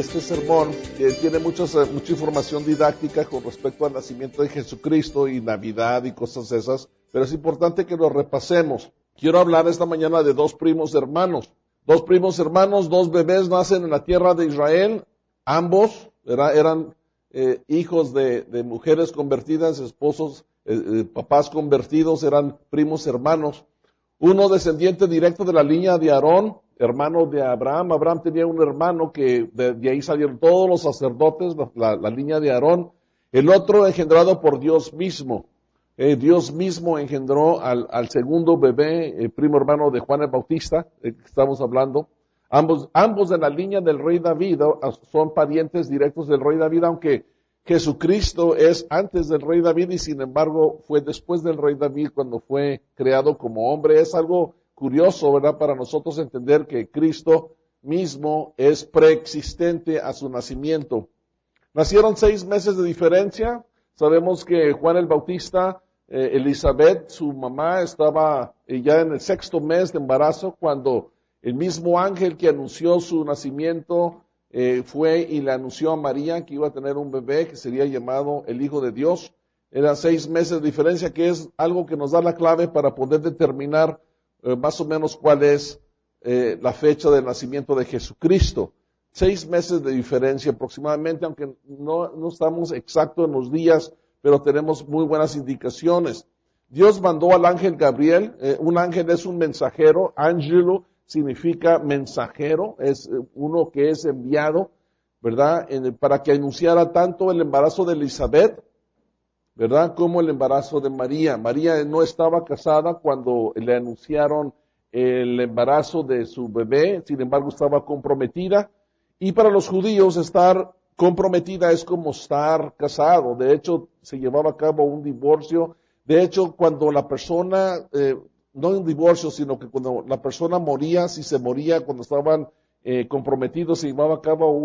este sermón tiene mucha información didáctica con respecto al nacimiento de Jesucristo y Navidad y cosas esas, pero es importante que lo repasemos. Quiero hablar esta mañana de dos primos hermanos. Dos bebés nacen en la tierra de Israel, ambos eran hijos de mujeres convertidas, esposos, papás convertidos, eran primos hermanos. Uno descendiente directo de la línea de Aarón, hermano de Abraham. Abraham tenía un hermano que de ahí salieron todos los sacerdotes, la línea de Aarón. El otro engendrado por Dios mismo. Dios mismo engendró al segundo bebé, primo hermano de Juan el Bautista, que estamos hablando. Ambos de la línea del rey David, son parientes directos del rey David, aunque Jesucristo es antes del rey David y sin embargo fue después del rey David cuando fue creado como hombre. Es algo curioso, ¿verdad?, para nosotros entender que Cristo mismo es preexistente a su nacimiento. Nacieron 6 meses de diferencia. Sabemos que Juan el Bautista, Elizabeth, su mamá, estaba ya en el 6º mes de embarazo cuando el mismo ángel que anunció su nacimiento fue y le anunció a María que iba a tener un bebé que sería llamado el Hijo de Dios. Eran 6 meses de diferencia, que es algo que nos da la clave para poder determinar más o menos cuál es la fecha del nacimiento de Jesucristo. 6 meses de diferencia aproximadamente, aunque no estamos exactos en los días, pero tenemos muy buenas indicaciones. Dios mandó al ángel Gabriel. Un ángel es un mensajero. Ángelo significa mensajero, es uno que es enviado, ¿verdad?, para que anunciara tanto el embarazo de Elizabeth, ¿verdad?, como el embarazo de María. María no estaba casada cuando le anunciaron el embarazo de su bebé, sin embargo estaba comprometida. Y para los judíos estar comprometida es como estar casado. De hecho, se llevaba a cabo un divorcio. De hecho, cuando la persona, no un divorcio, sino que cuando la persona moría, si se moría cuando estaban comprometidos, se llevaba a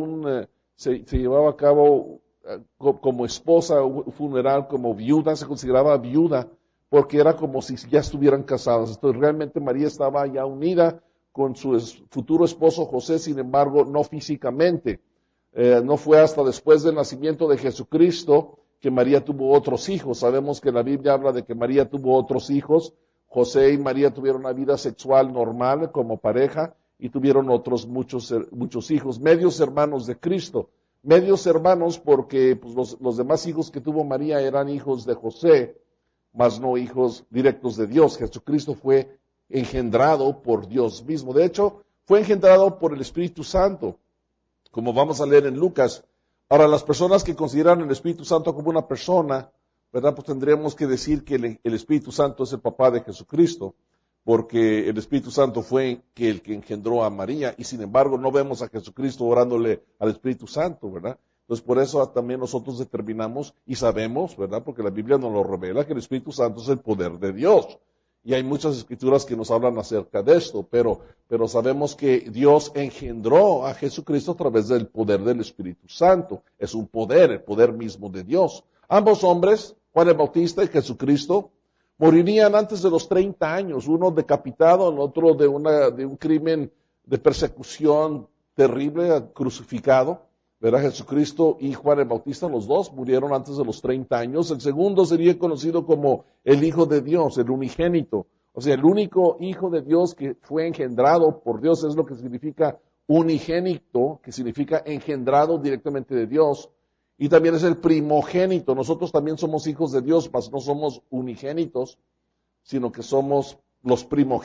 cabo como esposa, un funeral como viuda, se consideraba viuda, porque era como si ya estuvieran casados. Entonces realmente María estaba ya unida con su futuro esposo José, sin embargo, no físicamente. No fue hasta después del nacimiento de Jesucristo que María tuvo otros hijos. Sabemos que la Biblia habla de que María tuvo otros hijos. José y María tuvieron una vida sexual normal como pareja y tuvieron otros muchos hijos, medios hermanos de Cristo. Medios hermanos porque pues, los demás hijos que tuvo María eran hijos de José, mas no hijos directos de Dios. Jesucristo fue engendrado por Dios mismo. De hecho, fue engendrado por el Espíritu Santo, como vamos a leer en Lucas. Ahora, las personas que consideran el Espíritu Santo como una persona, ¿verdad?, pues tendríamos que decir que el Espíritu Santo es el papá de Jesucristo, porque el Espíritu Santo fue el que engendró a María, y sin embargo no vemos a Jesucristo orándole al Espíritu Santo, ¿verdad? Entonces por eso también nosotros determinamos y sabemos, ¿verdad?, porque la Biblia nos lo revela, que el Espíritu Santo es el poder de Dios. Y hay muchas escrituras que nos hablan acerca de esto, pero sabemos que Dios engendró a Jesucristo a través del poder del Espíritu Santo. Es un poder, el poder mismo de Dios. Ambos hombres, Juan el Bautista y Jesucristo, morirían antes de los 30 años, uno decapitado, el otro de un crimen de persecución terrible, crucificado. ¿Verdad? Jesucristo y Juan el Bautista, los dos murieron antes de los 30 años. El segundo sería conocido como el Hijo de Dios, el unigénito. O sea, el único Hijo de Dios que fue engendrado por Dios, es lo que significa unigénito, que significa engendrado directamente de Dios. Y también es el primogénito. Nosotros también somos hijos de Dios, mas no somos unigénitos, sino que somos los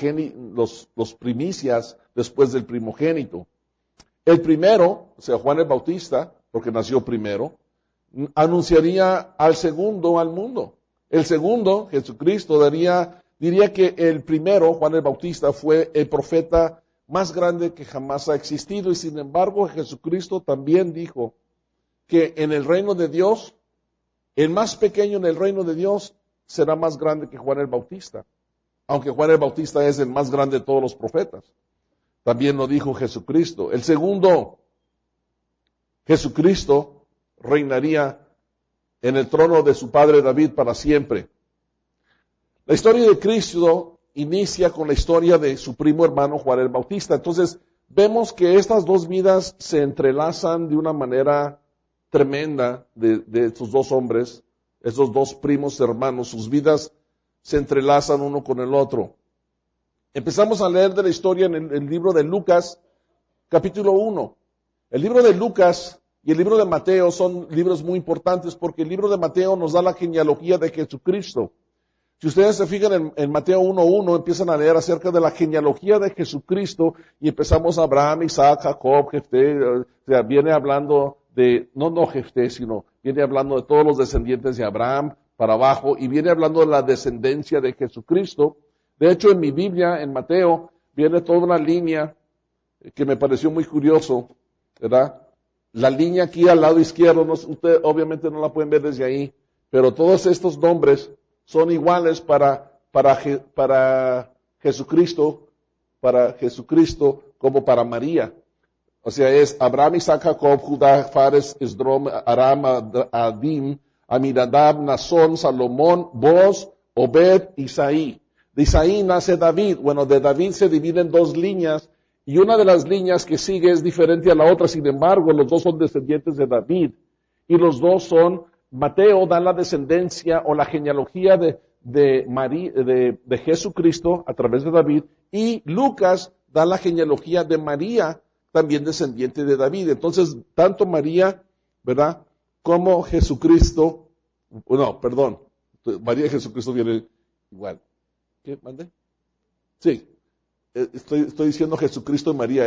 primicias después del primogénito. El primero, o sea, Juan el Bautista, porque nació primero, anunciaría al segundo al mundo. El segundo, Jesucristo, diría que el primero, Juan el Bautista, fue el profeta más grande que jamás ha existido. Y sin embargo, Jesucristo también dijo que en el reino de Dios, el más pequeño en el reino de Dios será más grande que Juan el Bautista. Aunque Juan el Bautista es el más grande de todos los profetas. También lo dijo Jesucristo. El segundo, Jesucristo, reinaría en el trono de su padre David para siempre. La historia de Cristo inicia con la historia de su primo hermano Juan el Bautista. Entonces, vemos que estas dos vidas se entrelazan de una manera tremenda de estos dos hombres, esos dos primos hermanos, sus vidas se entrelazan uno con el otro. Empezamos a leer de la historia en el libro de Lucas, capítulo 1. El libro de Lucas y el libro de Mateo son libros muy importantes porque el libro de Mateo nos da la genealogía de Jesucristo. Si ustedes se fijan en Mateo 1:1, empiezan a leer acerca de la genealogía de Jesucristo y empezamos a Abraham, Isaac, Jacob, Jefté, o sea, viene hablando de, no Jefté, sino viene hablando de todos los descendientes de Abraham para abajo y viene hablando de la descendencia de Jesucristo. De hecho, en mi Biblia, en Mateo, viene toda una línea que me pareció muy curioso, ¿verdad? La línea aquí al lado izquierdo, usted obviamente no la pueden ver desde ahí, pero todos estos nombres son iguales para Jesucristo como para María. O sea, es Abraham, Isaac, Jacob, Judá, Fares, Esdrom, Aram, Adim, Aminadab, Nazón, Salomón, Boaz, Obed, Isaí. De Isaí nace David. Bueno, de David se divide en dos líneas y una de las líneas que sigue es diferente a la otra. Sin embargo, los dos son descendientes de David y los dos son, Mateo da la descendencia o la genealogía de Jesucristo a través de David y Lucas da la genealogía de María, también descendiente de David. Entonces, tanto María, ¿verdad?, como Jesucristo, María y Jesucristo vienen igual. ¿Qué? ¿Mande? Sí, estoy diciendo Jesucristo y María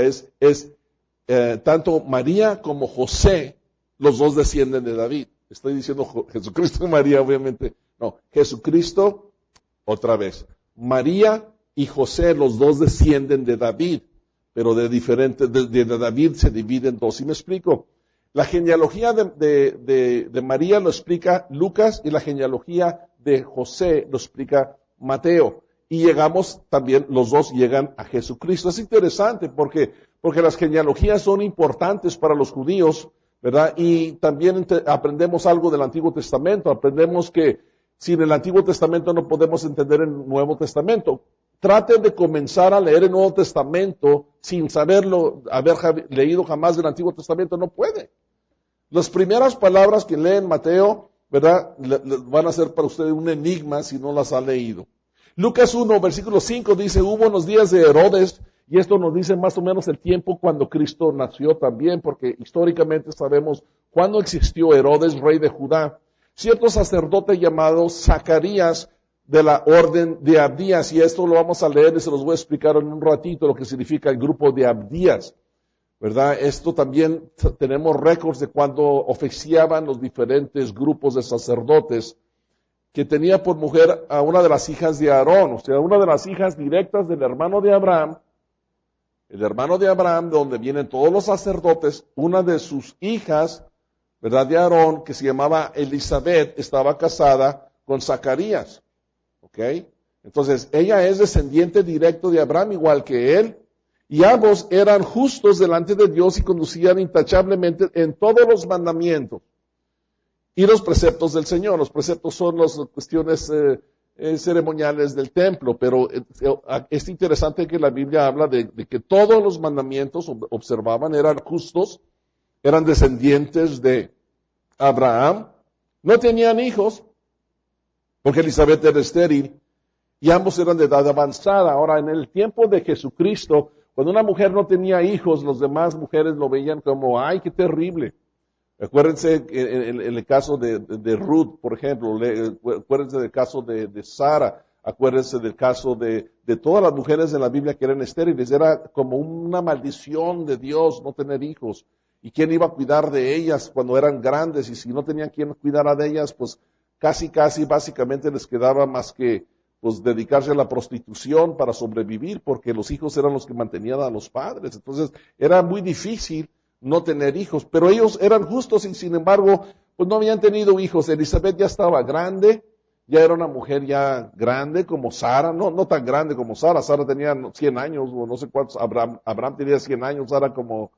tanto María como José, los dos descienden de David. Estoy diciendo Jesucristo y María, obviamente. No, Jesucristo, otra vez. María y José, los dos descienden de David, pero de David se dividen en dos. ¿Sí me explico? La genealogía de María lo explica Lucas y la genealogía de José lo explica Mateo. Y llegamos también, los dos llegan a Jesucristo. Es interesante porque las genealogías son importantes para los judíos, ¿verdad? Y también aprendemos algo del Antiguo Testamento. Aprendemos que sin el Antiguo Testamento no podemos entender el Nuevo Testamento. Traten de comenzar a leer el Nuevo Testamento sin haber leído jamás del Antiguo Testamento. No puede. Las primeras palabras que leen Mateo, ¿verdad?, van a ser para usted un enigma si no las ha leído. Lucas 1, versículo 5 dice, hubo unos días de Herodes, y esto nos dice más o menos el tiempo cuando Cristo nació también, porque históricamente sabemos cuándo existió Herodes, rey de Judá. Cierto sacerdote llamado Zacarías de la orden de Abdías, y esto lo vamos a leer y se los voy a explicar en un ratito lo que significa el grupo de Abdías, ¿verdad? Esto también tenemos récords de cuando oficiaban los diferentes grupos de sacerdotes, que tenía por mujer a una de las hijas de Aarón, o sea, una de las hijas directas del hermano de Abraham, el hermano de Abraham, de donde vienen todos los sacerdotes, una de sus hijas, ¿verdad?, de Aarón, que se llamaba Elizabeth, estaba casada con Zacarías, ¿ok? Entonces, ella es descendiente directo de Abraham, igual que él, y ambos eran justos delante de Dios y conducían intachablemente en todos los mandamientos y los preceptos del Señor. Los preceptos son las cuestiones ceremoniales del templo, pero es interesante que la Biblia habla de que todos los mandamientos observaban, eran justos, eran descendientes de Abraham, no tenían hijos, porque Elizabeth era estéril, y ambos eran de edad avanzada. Ahora, en el tiempo de Jesucristo, cuando una mujer no tenía hijos, las demás mujeres lo veían como, ¡ay, qué terrible! Acuérdense en el caso de Ruth, por ejemplo, acuérdense del caso de Sara, acuérdense del caso de todas las mujeres de la Biblia que eran estériles. Era como una maldición de Dios no tener hijos. ¿Y quién iba a cuidar de ellas cuando eran grandes? Y si no tenían quien cuidara de ellas, pues casi básicamente les quedaba más que pues dedicarse a la prostitución para sobrevivir, porque los hijos eran los que mantenían a los padres. Entonces era muy difícil no tener hijos, pero ellos eran justos y sin embargo, pues no habían tenido hijos. Elizabeth ya estaba grande, ya era una mujer ya grande como Sara, no tan grande como Sara. Sara tenía 100 años o no sé cuántos, Abraham tenía 100 años, Sara como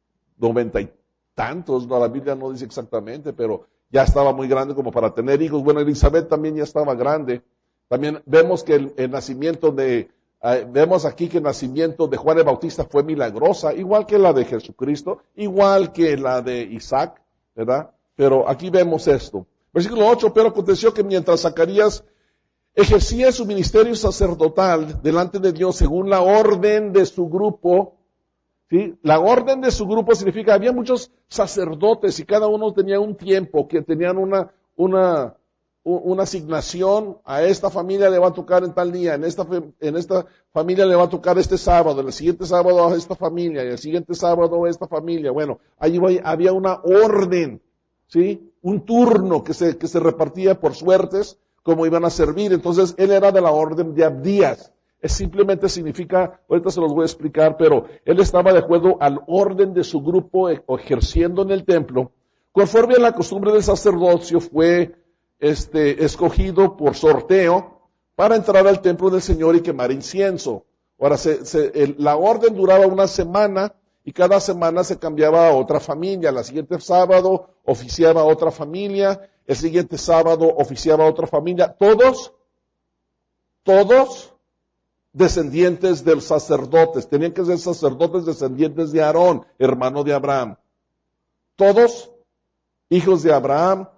90 y tantos, no, la Biblia no dice exactamente, pero ya estaba muy grande como para tener hijos. Bueno, Elizabeth también ya estaba grande. También vemos que el nacimiento de Vemos aquí que el nacimiento de Juan el Bautista fue milagrosa, igual que la de Jesucristo, igual que la de Isaac, ¿verdad? Pero aquí vemos esto. Versículo 8, pero aconteció que mientras Zacarías ejercía su ministerio sacerdotal delante de Dios según la orden de su grupo, ¿sí? La orden de su grupo significa, había muchos sacerdotes y cada uno tenía un tiempo, que tenían una asignación. A esta familia le va a tocar en tal día, en esta familia le va a tocar este sábado, el siguiente sábado a esta familia, y el siguiente sábado a esta familia. Bueno, allí había una orden, ¿sí? Un turno que se repartía por suertes, como iban a servir. Entonces, él era de la orden de Abdías. Simplemente significa, ahorita se los voy a explicar, pero él estaba de acuerdo al orden de su grupo ejerciendo en el templo. Conforme a la costumbre del sacerdocio, fue escogido por sorteo para entrar al templo del Señor y quemar incienso. Ahora, la orden duraba una semana y cada semana se cambiaba a otra familia. El siguiente sábado oficiaba otra familia, el siguiente sábado oficiaba otra familia. Todos descendientes de los sacerdotes. Tenían que ser sacerdotes descendientes de Aarón, hermano de Abraham. Todos hijos de Abraham,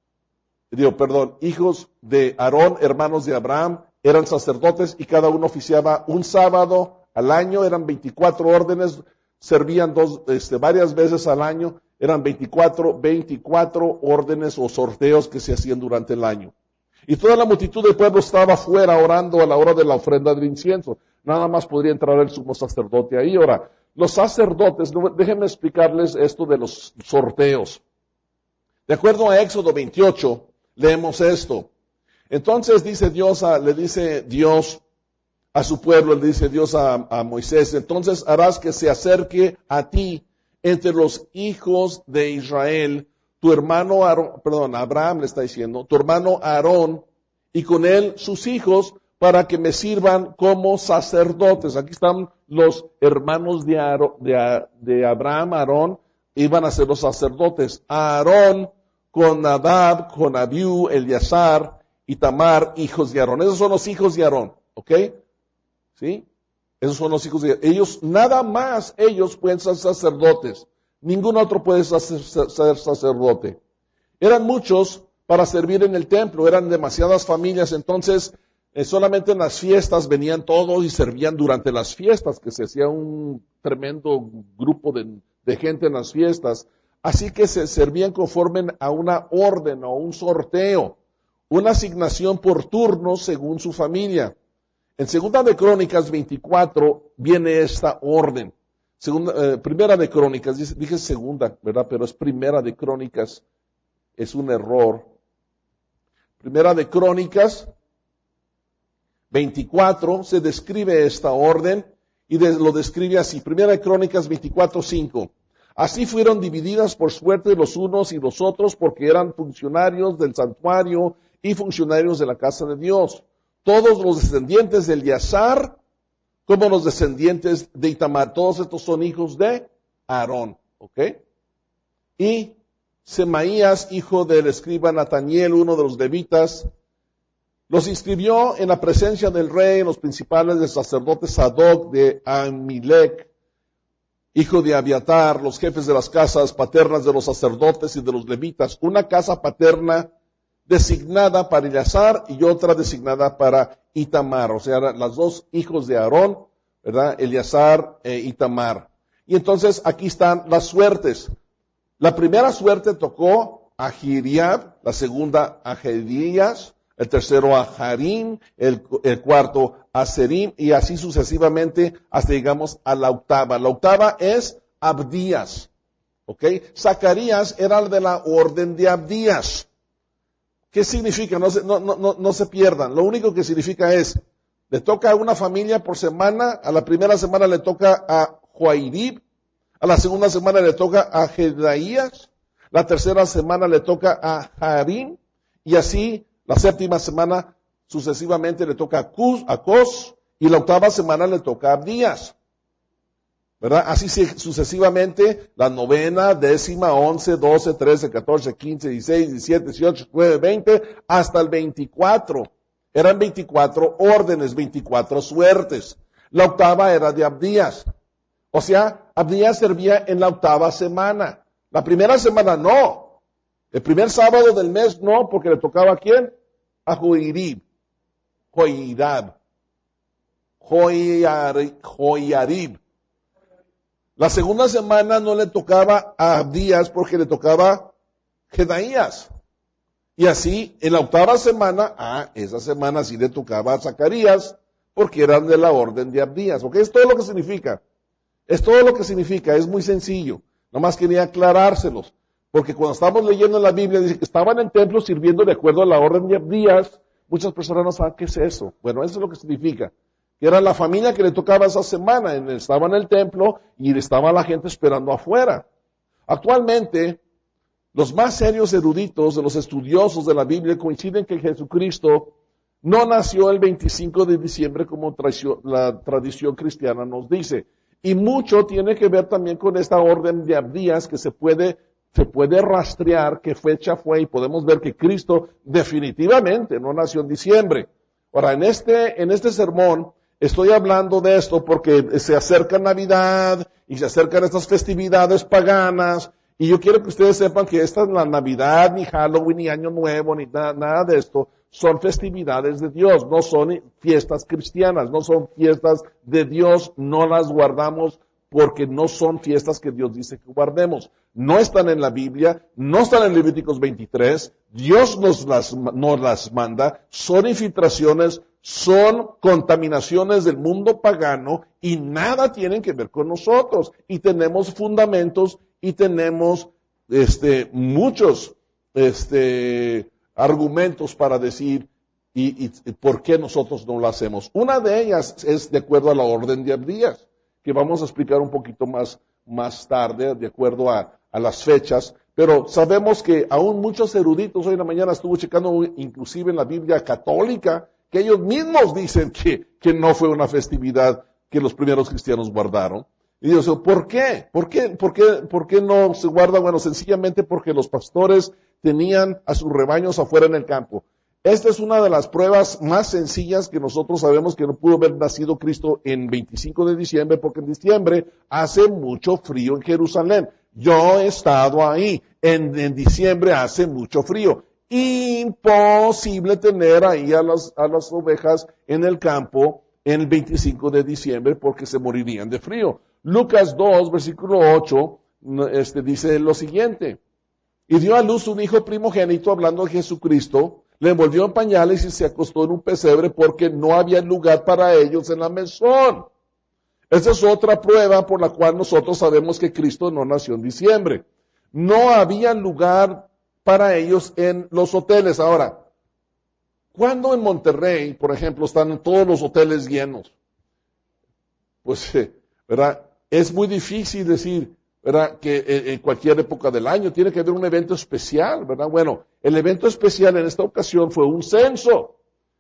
hijos de Aarón, hermanos de Abraham, eran sacerdotes y cada uno oficiaba un sábado al año. Eran 24 órdenes, servían varias veces al año. Eran 24 órdenes o sorteos que se hacían durante el año. Y toda la multitud del pueblo estaba afuera orando a la hora de la ofrenda del incienso. Nada más podría entrar el sumo sacerdote ahí. Ahora, los sacerdotes, déjenme explicarles esto de los sorteos. De acuerdo a Éxodo 28, leemos esto. Entonces le dice Dios a su pueblo, le dice Dios a Moisés, entonces harás que se acerque a ti entre los hijos de Israel, tu hermano Abraham le está diciendo, tu hermano Aarón, y con él sus hijos, para que me sirvan como sacerdotes. Aquí están los hermanos de Abraham, Aarón, iban a ser los sacerdotes. Aarón con Nadab, con Abiú, Eleazar y Tamar, hijos de Aarón. Esos son los hijos de Aarón, ¿ok? ¿Sí? Esos son los hijos de Aarón. Nada más ellos pueden ser sacerdotes. Ningún otro puede ser sacerdote. Eran muchos para servir en el templo, eran demasiadas familias, entonces solamente en las fiestas venían todos y servían durante las fiestas, que se hacía un tremendo grupo de gente en las fiestas. Así que se servían conforme a una orden o un sorteo, una asignación por turno según su familia. En Segunda de Crónicas 24 viene esta orden. Primera de Crónicas, dije segunda, ¿verdad? Pero es Primera de Crónicas, es un error. Primera de Crónicas 24 se describe esta orden y lo describe así. Primera de Crónicas 24:5. Así fueron divididas por suerte los unos y los otros, porque eran funcionarios del santuario y funcionarios de la casa de Dios. Todos los descendientes de Eleazar, como los descendientes de Itamar. Todos estos son hijos de Aarón, ¿ok? Y Semaías, hijo del escriba Nataniel, uno de los levitas, los inscribió en la presencia del rey, en los principales del sacerdote Sadoc de Amilec, hijo de Abiatar, los jefes de las casas paternas de los sacerdotes y de los levitas, una casa paterna designada para Eleazar y otra designada para Itamar, o sea, las dos hijos de Aarón, ¿verdad? Eleazar e Itamar. Y entonces aquí están las suertes. La primera suerte tocó a Jiriab, la segunda a Jedías, el tercero a Harim, el cuarto a Serim, y así sucesivamente hasta llegamos a la octava. La octava es Abdías, ¿ok? Zacarías era de la orden de Abdías. ¿Qué significa? No se pierdan. Lo único que significa es, le toca a una familia por semana, a la primera semana le toca a Joairib, a la segunda semana le toca a Jedaías, la tercera semana le toca a Harim, y así la séptima semana sucesivamente le toca a Cos, y la octava semana le toca a Abdías. ¿Verdad? Así sucesivamente, la novena, 10ª, 11, 12, 13, 14, 15, 16, 17, 18, 19, 20, hasta el 24. Eran 24 órdenes, 24 suertes. La octava era de Abdías. O sea, Abdías servía en la octava semana. La primera semana no. El primer sábado del mes no, porque le tocaba ¿a quién? A Joiarib. La segunda semana no le tocaba a Abdías porque le tocaba Jedaías. Y así, en la octava semana, esa semana sí le tocaba a Zacarías, porque eran de la orden de Abdías. ¿Ok? Es todo lo que significa. Es todo lo que significa. Es muy sencillo. Nomás quería aclarárselos. Porque cuando estamos leyendo en la Biblia, dice que estaban en el templo sirviendo de acuerdo a la orden de Abdías. Muchas personas no saben qué es eso. Bueno, eso es lo que significa. Que era la familia que le tocaba esa semana. Estaba en el templo y estaba la gente esperando afuera. Actualmente, los más serios eruditos de los estudiosos de la Biblia coinciden que Jesucristo no nació el 25 de diciembre como la tradición cristiana nos dice. Y mucho tiene que ver también con esta orden de Abdías que se puede rastrear qué fecha fue y podemos ver que Cristo definitivamente no nació en diciembre. Ahora, en este sermón estoy hablando de esto porque se acerca Navidad y se acercan estas festividades paganas. Y yo quiero que ustedes sepan que esta es la Navidad, ni Halloween, ni Año Nuevo, ni nada de esto. Son festividades de Dios, no son fiestas cristianas, no son fiestas de Dios, no las guardamos porque no son fiestas que Dios dice que guardemos. No están en la Biblia, no están en Levíticos 23, Dios nos las manda, son infiltraciones, son contaminaciones del mundo pagano y nada tienen que ver con nosotros. Y tenemos fundamentos y tenemos muchos argumentos para decir y por qué nosotros no lo hacemos. Una de ellas es de acuerdo a la orden de Abdías, que vamos a explicar un poquito más tarde, de acuerdo a las fechas. Pero sabemos que aún muchos eruditos, hoy en la mañana estuve checando inclusive en la Biblia católica, que ellos mismos dicen que no fue una festividad que los primeros cristianos guardaron. Y yo, ¿por qué? ¿Por qué no se guarda? Bueno, sencillamente porque los pastores tenían a sus rebaños afuera en el campo. Esta es una de las pruebas más sencillas que nosotros sabemos que no pudo haber nacido Cristo en 25 de diciembre, porque en diciembre hace mucho frío en Jerusalén. Yo he estado ahí. En diciembre hace mucho frío. Imposible tener ahí a las ovejas en el campo en el 25 de diciembre porque se morirían de frío. Lucas 2, versículo 8, dice lo siguiente. Y dio a luz un hijo primogénito, hablando de Jesucristo, le envolvió en pañales y se acostó en un pesebre porque no había lugar para ellos en la mesón. Esta es otra prueba por la cual nosotros sabemos que Cristo no nació en diciembre. No había lugar para ellos en los hoteles. Ahora, ¿cuándo en Monterrey, por ejemplo, están todos los hoteles llenos? Pues, ¿verdad? Es muy difícil decir, ¿verdad?, que en cualquier época del año tiene que haber un evento especial, ¿verdad? Bueno, el evento especial en esta ocasión fue un censo.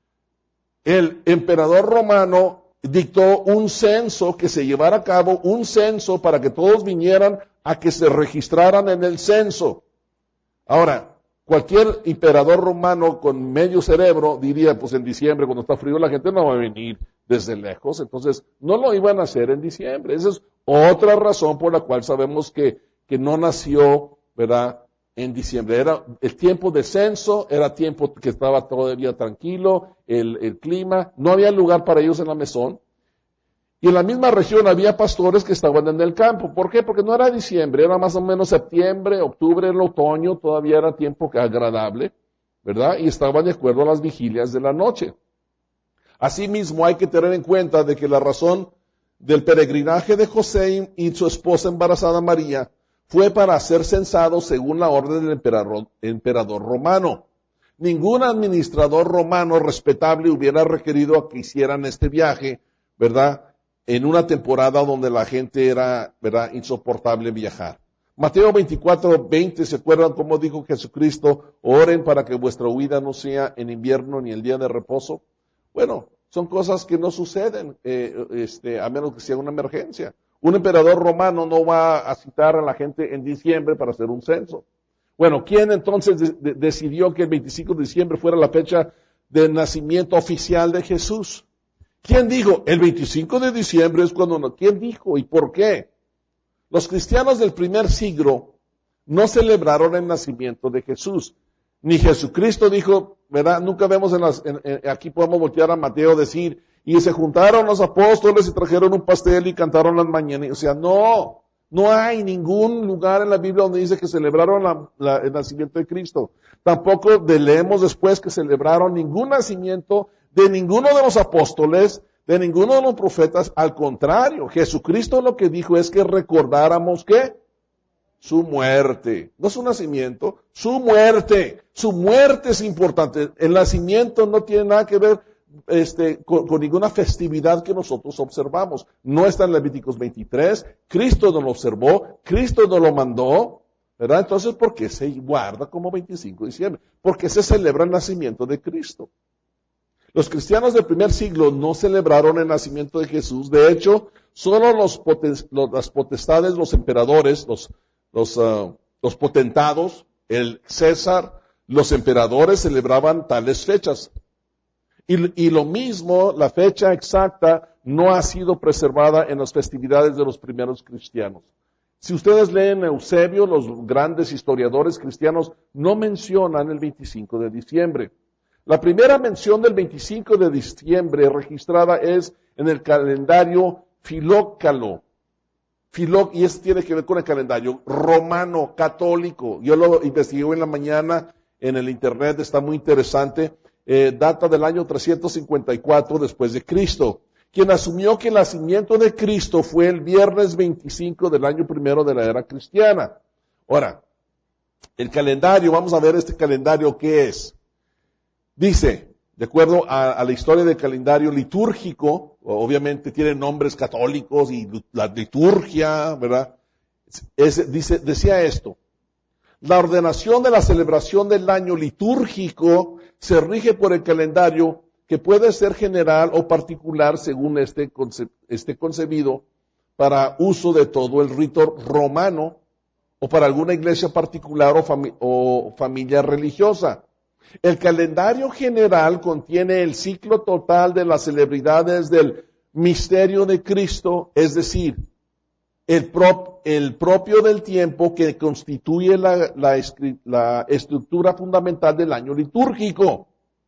El emperador romano dictó un censo, que se llevara a cabo un censo para que todos vinieran a que se registraran en el censo. Ahora, cualquier emperador romano con medio cerebro diría, pues en diciembre cuando está frío la gente no va a venir desde lejos, entonces no lo iban a hacer en diciembre. Esa es otra razón por la cual sabemos que no nació, ¿verdad?, en diciembre. Era el tiempo de censo, era tiempo que estaba todavía tranquilo, el clima, no había lugar para ellos en la mesón. Y en la misma región había pastores que estaban en el campo. ¿Por qué? Porque no era diciembre, era más o menos septiembre, octubre, el otoño, todavía era tiempo agradable, ¿verdad? Y estaban de acuerdo a las vigilias de la noche. Asimismo, hay que tener en cuenta de que la razón del peregrinaje de José y su esposa embarazada María fue para ser censados según la orden del emperador romano. Ningún administrador romano respetable hubiera requerido a que hicieran este viaje, ¿verdad?, en una temporada donde la gente era, ¿verdad?, insoportable viajar. Mateo 24:20, ¿se acuerdan cómo dijo Jesucristo? Oren para que vuestra huida no sea en invierno ni el día de reposo. Bueno, son cosas que no suceden, a menos que sea una emergencia. Un emperador romano no va a citar a la gente en diciembre para hacer un censo. Bueno, ¿quién entonces decidió que el 25 de diciembre fuera la fecha del nacimiento oficial de Jesús. ¿Quién dijo? El 25 de diciembre es cuando no. ¿Quién dijo y por qué? Los cristianos del primer siglo no celebraron el nacimiento de Jesús. Ni Jesucristo dijo, ¿verdad? Nunca vemos aquí podemos voltear a Mateo decir, y se juntaron los apóstoles y trajeron un pastel y cantaron las mañanas. O sea, no hay ningún lugar en la Biblia donde dice que celebraron el nacimiento de Cristo. Tampoco leemos después que celebraron ningún nacimiento de ninguno de los apóstoles, de ninguno de los profetas. Al contrario, Jesucristo lo que dijo es que recordáramos ¿qué? Su muerte. No su nacimiento, su muerte. Su muerte es importante. El nacimiento no tiene nada que ver con ninguna festividad que nosotros observamos. No está en Levíticos 23. Cristo no lo observó. Cristo no lo mandó. ¿Verdad? Entonces, ¿por qué se guarda como 25 de diciembre? Porque se celebra el nacimiento de Cristo. Los cristianos del primer siglo no celebraron el nacimiento de Jesús. De hecho, solo las potestades, los emperadores, los potentados, el César, los emperadores celebraban tales fechas. Y lo mismo, la fecha exacta no ha sido preservada en las festividades de los primeros cristianos. Si ustedes leen Eusebio, los grandes historiadores cristianos no mencionan el 25 de diciembre. La primera mención del 25 de diciembre registrada es en el calendario Filócalo. Y eso tiene que ver con el calendario romano, católico. Yo lo investigué en la mañana en el internet, está muy interesante. Data del año 354 después de Cristo. Quien asumió que el nacimiento de Cristo fue el viernes 25 del año primero de la era cristiana. Ahora, el calendario, vamos a ver este calendario, ¿qué es? Dice, de acuerdo a la historia del calendario litúrgico, obviamente tiene nombres católicos y la liturgia, ¿verdad? Decía esto, la ordenación de la celebración del año litúrgico se rige por el calendario que puede ser general o particular según esté concebido para uso de todo el rito romano o para alguna iglesia particular o familia religiosa. El calendario general contiene el ciclo total de las celebridades del misterio de Cristo, es decir, el propio del tiempo que constituye la estructura fundamental del año litúrgico.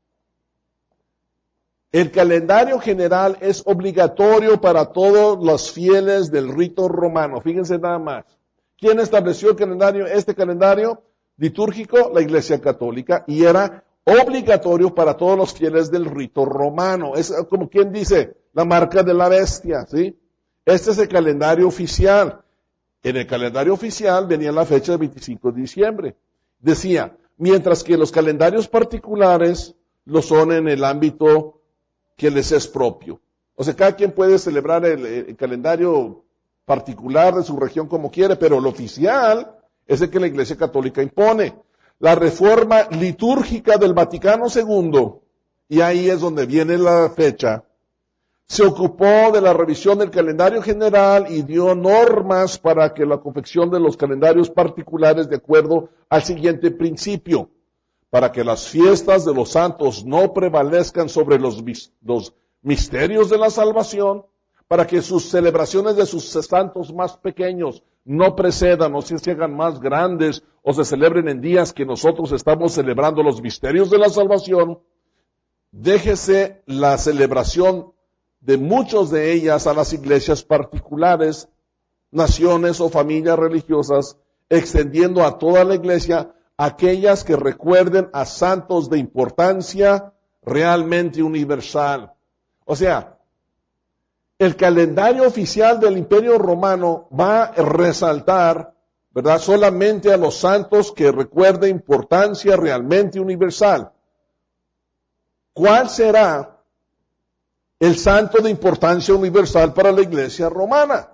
El calendario general es obligatorio para todos los fieles del rito romano. Fíjense nada más. ¿Quién estableció el calendario? Este calendario litúrgico, la Iglesia Católica, y era obligatorio para todos los fieles del rito romano. Es como quien dice, la marca de la bestia, ¿sí? Este es el calendario oficial. En el calendario oficial venía la fecha del 25 de diciembre. Decía, mientras que los calendarios particulares lo son en el ámbito que les es propio. O sea, cada quien puede celebrar el calendario particular de su región como quiere, pero el oficial es el que la Iglesia Católica impone. La reforma litúrgica del Vaticano II, y ahí es donde viene la fecha, se ocupó de la revisión del calendario general y dio normas para que la confección de los calendarios particulares de acuerdo al siguiente principio, para que las fiestas de los santos no prevalezcan sobre los misterios de la salvación, para que sus celebraciones de sus santos más pequeños no precedan o se hagan más grandes o se celebren en días que nosotros estamos celebrando los misterios de la salvación. Déjese la celebración de muchos de ellas a las iglesias particulares, naciones o familias religiosas, extendiendo a toda la iglesia aquellas que recuerden a santos de importancia realmente universal. O sea, el calendario oficial del Imperio Romano va a resaltar, ¿verdad?, solamente a los santos que recuerden importancia realmente universal. ¿Cuál será el santo de importancia universal para la iglesia romana?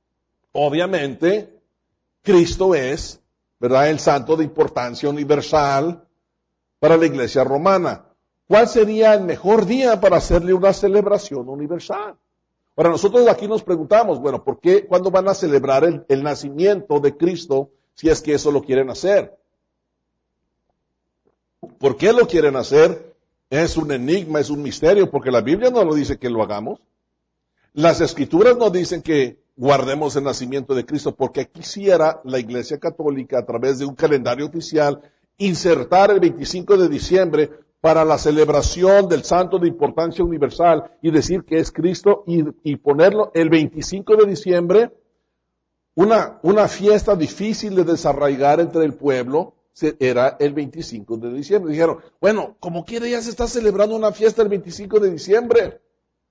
Obviamente, Cristo es, ¿verdad?, el santo de importancia universal para la iglesia romana. ¿Cuál sería el mejor día para hacerle una celebración universal? Ahora, nosotros aquí nos preguntamos, bueno, ¿por qué, cuándo van a celebrar el nacimiento de Cristo si es que eso lo quieren hacer? ¿Por qué lo quieren hacer? Es un enigma, es un misterio, porque la Biblia no lo dice que lo hagamos. Las Escrituras nos dicen que guardemos el nacimiento de Cristo, porque quisiera la Iglesia Católica, a través de un calendario oficial, insertar el 25 de diciembre para la celebración del santo de importancia universal y decir que es Cristo y ponerlo el 25 de diciembre, una fiesta difícil de desarraigar entre el pueblo, era el 25 de diciembre. Dijeron, bueno, como quiera ya se está celebrando una fiesta el 25 de diciembre.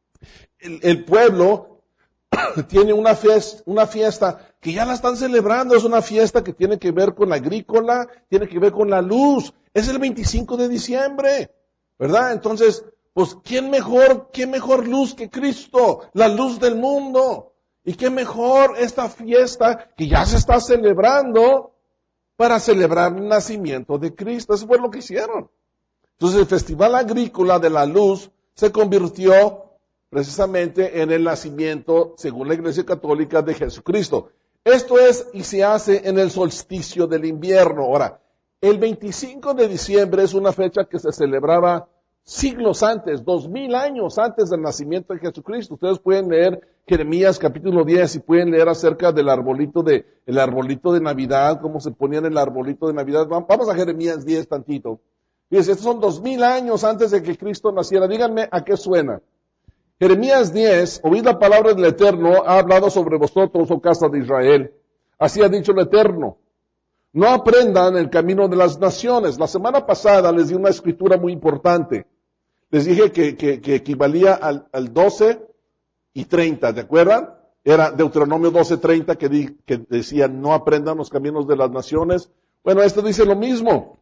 El pueblo tiene una fiesta que ya la están celebrando, es una fiesta que tiene que ver con la agrícola, tiene que ver con la luz, es el 25 de diciembre, ¿verdad? Entonces, pues, qué mejor luz que Cristo, la luz del mundo, y qué mejor esta fiesta que ya se está celebrando para celebrar el nacimiento de Cristo. Eso fue lo que hicieron. Entonces, el Festival Agrícola de la Luz se convirtió precisamente en el nacimiento, según la Iglesia Católica, de Jesucristo. Esto es y se hace en el solsticio del invierno. Ahora, el 25 de diciembre es una fecha que se celebraba siglos antes, 2000 años antes del nacimiento de Jesucristo. Ustedes pueden leer Jeremías capítulo 10 y pueden leer acerca del arbolito de Navidad, cómo se ponían el arbolito de Navidad. Vamos a Jeremías 10 tantito. Fíjense, estos son 2000 años antes de que Cristo naciera. Díganme a qué suena. Jeremías 10, oíd la palabra del Eterno, ha hablado sobre vosotros, oh casa de Israel. Así ha dicho el Eterno. No aprendan el camino de las naciones. La semana pasada les di una escritura muy importante. Les dije que equivalía al 12 y 30, ¿de acuerdan? Era Deuteronomio 12:30 que decía, no aprendan los caminos de las naciones. Bueno, esto dice lo mismo.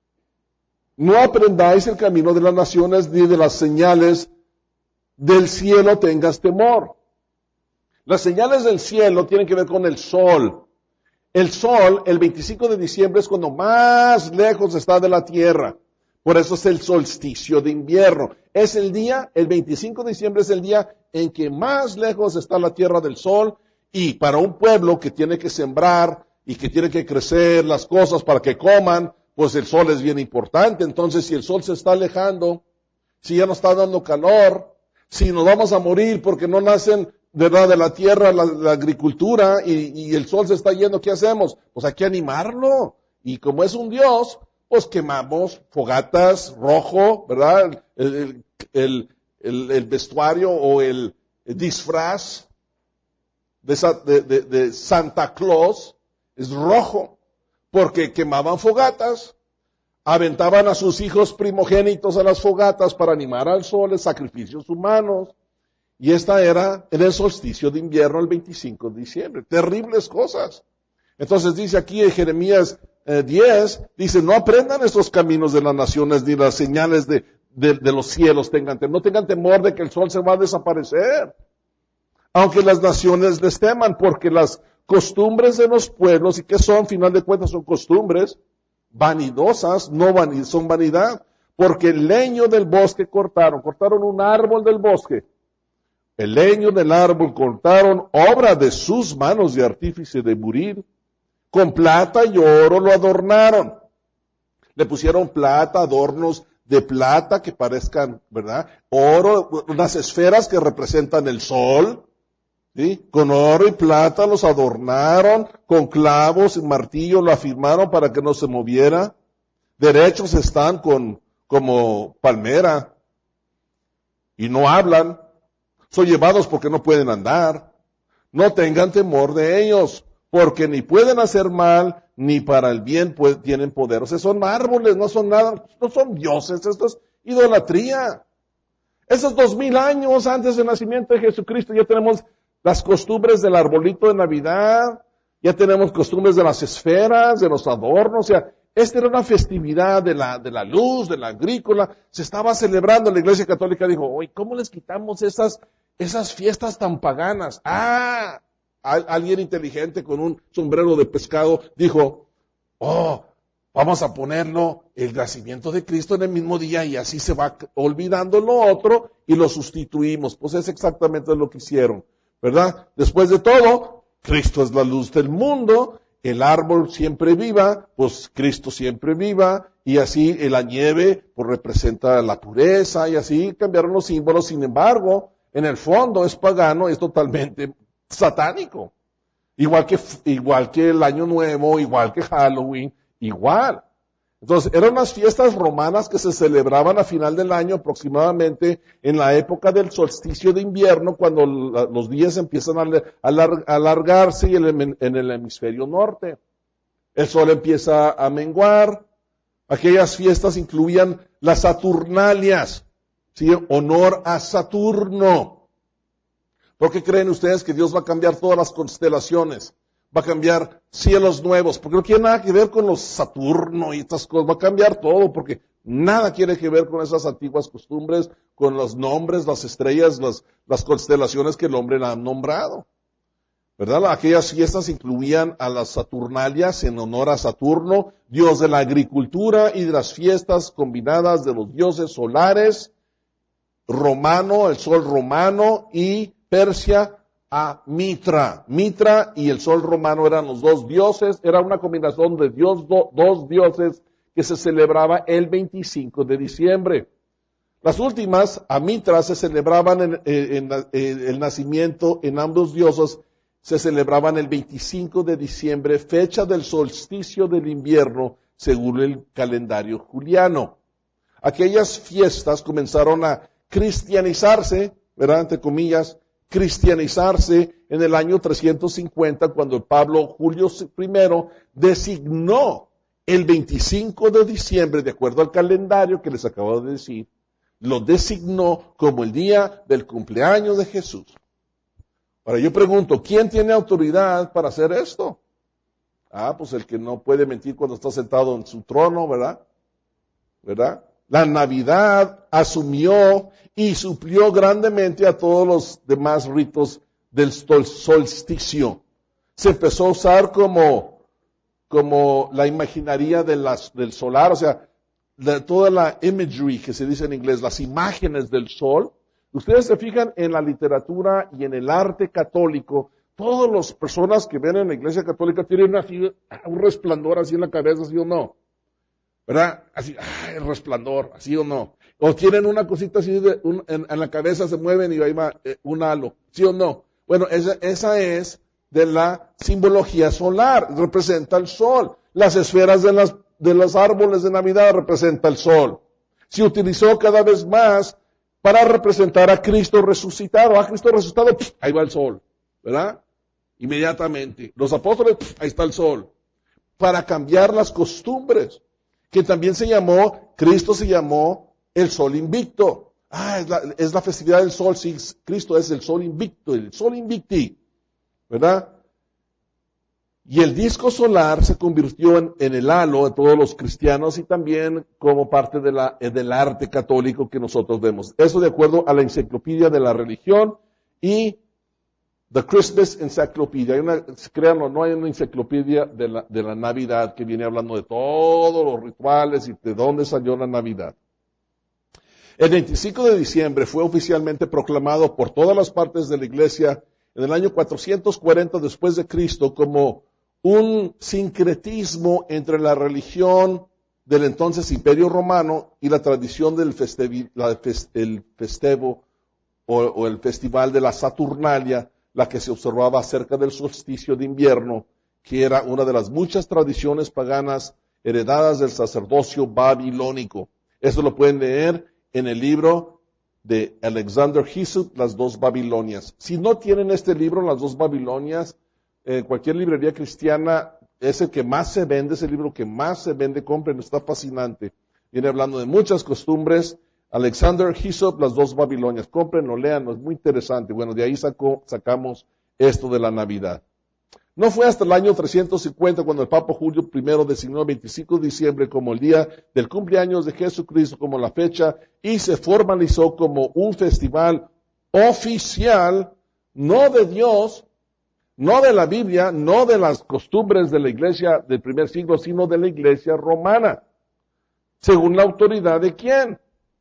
No aprendáis el camino de las naciones, ni de las señales del cielo tengas temor. Las señales del cielo tienen que ver con el sol. El sol, el 25 de diciembre, es cuando más lejos está de la tierra. Por eso es el solsticio de invierno. Es el 25 de diciembre es el día en que más lejos está la tierra del sol, y para un pueblo que tiene que sembrar y que tiene que crecer las cosas para que coman, pues el sol es bien importante. Entonces, si el sol se está alejando, si ya no está dando calor, si nos vamos a morir porque no nacen de la tierra la agricultura y el sol se está yendo, ¿qué hacemos? Pues hay que animarlo. Y como es un Dios, pues quemamos fogatas, rojo, ¿verdad? El vestuario o el disfraz de Santa Claus es rojo, porque quemaban fogatas, aventaban a sus hijos primogénitos a las fogatas para animar al sol, en sacrificios humanos. Y esta era en el solsticio de invierno, el 25 de diciembre. Terribles cosas. Entonces dice aquí en Jeremías 10, dice, no aprendan estos caminos de las naciones, ni las señales de los cielos no tengan temor de que el sol se va a desaparecer. Aunque las naciones les teman, porque las costumbres de los pueblos, ¿y qué son? Final de cuentas son costumbres vanidosas, son vanidad. Porque el leño del bosque cortaron un árbol del bosque. El leño del árbol cortaron, obra de sus manos de artífice de Buril. Con plata y oro lo adornaron. Le pusieron plata, adornos de plata que parezcan, ¿verdad? Oro, unas esferas que representan el sol, ¿sí? Con oro y plata los adornaron, con clavos y martillo lo afirmaron para que no se moviera. Derechos están como palmera. Y no hablan. Son llevados porque no pueden andar. No tengan temor de ellos, porque ni pueden hacer mal, ni para el bien tienen poder. O sea, son árboles, no son nada, no son dioses, esto es idolatría. Esos 2000 años antes del nacimiento de Jesucristo ya tenemos las costumbres del arbolito de Navidad, ya tenemos costumbres de las esferas, de los adornos, o sea, esta era una festividad de la luz, de la agrícola, se estaba celebrando. La Iglesia Católica dijo, oye, ¿cómo les quitamos esas fiestas tan paganas? Alguien inteligente con un sombrero de pescado dijo, vamos a ponerlo el nacimiento de Cristo en el mismo día y así se va olvidando lo otro y lo sustituimos. Pues es exactamente lo que hicieron, ¿verdad? Después de todo, Cristo es la luz del mundo, el árbol siempre viva, pues Cristo siempre viva, Y así la nieve pues representa la pureza y así cambiaron los símbolos. Sin embargo, en el fondo es pagano, es totalmente satánico. Igual que el Año Nuevo, igual que Halloween, igual. Entonces, eran unas fiestas romanas que se celebraban a final del año, aproximadamente en la época del solsticio de invierno, cuando los días empiezan a alargarse en el hemisferio norte. El sol empieza a menguar. Aquellas fiestas incluían las Saturnalias, ¿sí? Honor a Saturno. ¿Por qué creen ustedes que Dios va a cambiar todas las constelaciones? Va a cambiar cielos nuevos, porque no tiene nada que ver con los Saturno y estas cosas, va a cambiar todo, porque nada tiene que ver con esas antiguas costumbres, con los nombres, las estrellas, las constelaciones que el hombre ha nombrado. ¿Verdad? Aquellas fiestas incluían a las Saturnalias en honor a Saturno, dios de la agricultura, y de las fiestas combinadas de los dioses solares, romano, el sol romano, y Persia a Mitra. Mitra y el sol romano eran los dos dioses, era una combinación de dos dioses que se celebraba el 25 de diciembre. Las últimas, a Mitra, se celebraban el nacimiento en ambos dioses, se celebraban el 25 de diciembre, fecha del solsticio del invierno, según el calendario juliano. Aquellas fiestas comenzaron a cristianizarse, ¿verdad? Entre comillas, cristianizarse en el año 350, cuando el Pablo Julio I designó el 25 de diciembre, de acuerdo al calendario que les acabo de decir, lo designó como el día del cumpleaños de Jesús. Ahora yo pregunto, ¿quién tiene autoridad para hacer esto? Pues el que no puede mentir cuando está sentado en su trono, ¿verdad? ¿Verdad? La Navidad asumió y suplió grandemente a todos los demás ritos del solsticio. Se empezó a usar como la imaginaría del solar, o sea, toda la imagery que se dice en inglés, las imágenes del sol. Ustedes se fijan en la literatura y en el arte católico, todas las personas que ven en la iglesia católica tienen un resplandor así en la cabeza, ¿sí o no? ¿Verdad? Así, el resplandor, ¿sí o no? O tienen una cosita así en la cabeza, se mueven y ahí va un halo, ¿sí o no? Bueno, esa es de la simbología solar, representa el sol. Las esferas de los árboles de Navidad representa el sol. Se utilizó cada vez más para representar a Cristo resucitado. Ahí va el sol, ¿verdad? Inmediatamente. Los apóstoles, ahí está el sol. Para cambiar las costumbres, que también Cristo se llamó el sol invicto. Es la festividad del sol, sí, Cristo es el sol invicto, el sol invicti, ¿verdad? Y el disco solar se convirtió en el halo de todos los cristianos y también como parte del arte católico que nosotros vemos. Eso de acuerdo a la enciclopedia de la religión y The Christmas Encyclopedia. Créanlo, no hay una enciclopedia de la Navidad que viene hablando de todos los rituales y de dónde salió la Navidad. El 25 de diciembre fue oficialmente proclamado por todas las partes de la iglesia en el año 440 después de Cristo como un sincretismo entre la religión del entonces Imperio Romano y la tradición del festevo o el festival de la Saturnalia, la que se observaba cerca del solsticio de invierno, que era una de las muchas tradiciones paganas heredadas del sacerdocio babilónico. Eso lo pueden leer en el libro de Alexander Hyssop, Las dos Babilonias. Si no tienen este libro, Las dos Babilonias, cualquier librería cristiana, es el que más se vende, es el libro que más se vende, compren, está fascinante. Viene hablando de muchas costumbres. Alexander Hyssop, Las dos Babilonias, cómprenlo, léanlo, es muy interesante. Bueno, de ahí sacamos esto de la Navidad. No fue hasta el año 350 cuando el Papa Julio I designó el 25 de diciembre como el día del cumpleaños de Jesucristo, como la fecha, y se formalizó como un festival oficial, no de Dios, no de la Biblia, no de las costumbres de la iglesia del primer siglo, sino de la iglesia romana. ¿Según la autoridad de quién?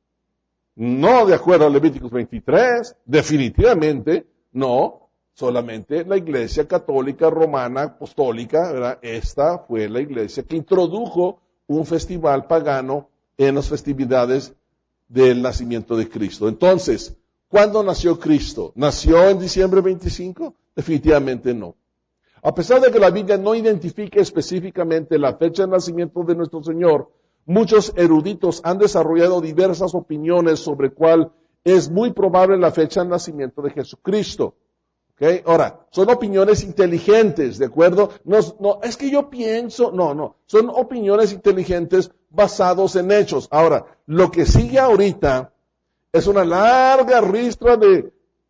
No de acuerdo a Levíticos 23, definitivamente no, solamente la iglesia católica romana apostólica, ¿verdad? Esta fue la iglesia que introdujo un festival pagano en las festividades del nacimiento de Cristo. Entonces, ¿cuándo nació Cristo? ¿Nació en diciembre 25? Definitivamente no. A pesar de que la Biblia no identifica específicamente la fecha de nacimiento de nuestro Señor, muchos eruditos han desarrollado diversas opiniones sobre cuál es muy probable la fecha de nacimiento de Jesucristo. ¿Okay? Ahora, son opiniones inteligentes, ¿de acuerdo? No, es que yo pienso, no, son opiniones inteligentes basados en hechos. Ahora, lo que sigue ahorita es una larga ristra de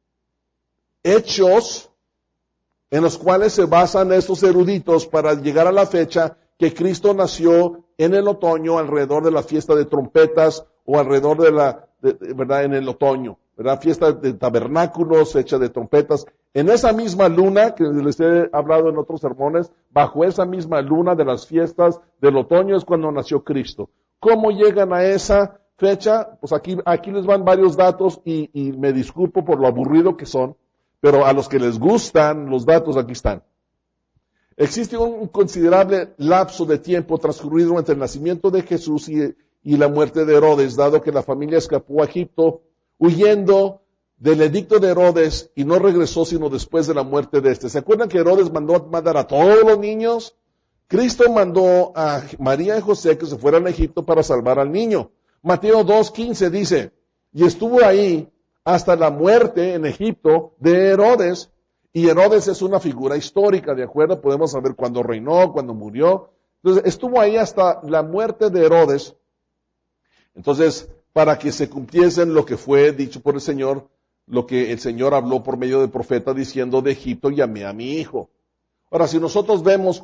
hechos en los cuales se basan estos eruditos para llegar a la fecha que Cristo nació en el otoño, alrededor de la fiesta de trompetas o alrededor ¿verdad? En el otoño, ¿verdad? Fiesta de tabernáculos, fecha de trompetas. En esa misma luna, que les he hablado en otros sermones, bajo esa misma luna de las fiestas del otoño es cuando nació Cristo. ¿Cómo llegan a esa fecha? Pues aquí les van varios datos y me disculpo por lo aburrido que son, pero a los que les gustan los datos, aquí están. Existe un considerable lapso de tiempo transcurrido entre el nacimiento de Jesús y la muerte de Herodes, dado que la familia escapó a Egipto huyendo del edicto de Herodes y no regresó sino después de la muerte de este. ¿Se acuerdan que Herodes mandó a matar a todos los niños? Cristo mandó a María y José que se fueran a Egipto para salvar al niño. Mateo 2:15 dice, y estuvo ahí hasta la muerte en Egipto de Herodes. Y Herodes es una figura histórica, ¿de acuerdo? Podemos saber cuándo reinó, cuándo murió. Entonces, estuvo ahí hasta la muerte de Herodes. Entonces, para que se cumpliesen lo que fue dicho por el Señor, lo que el Señor habló por medio del profeta diciendo, de Egipto llamé a mi hijo. Ahora, si nosotros vemos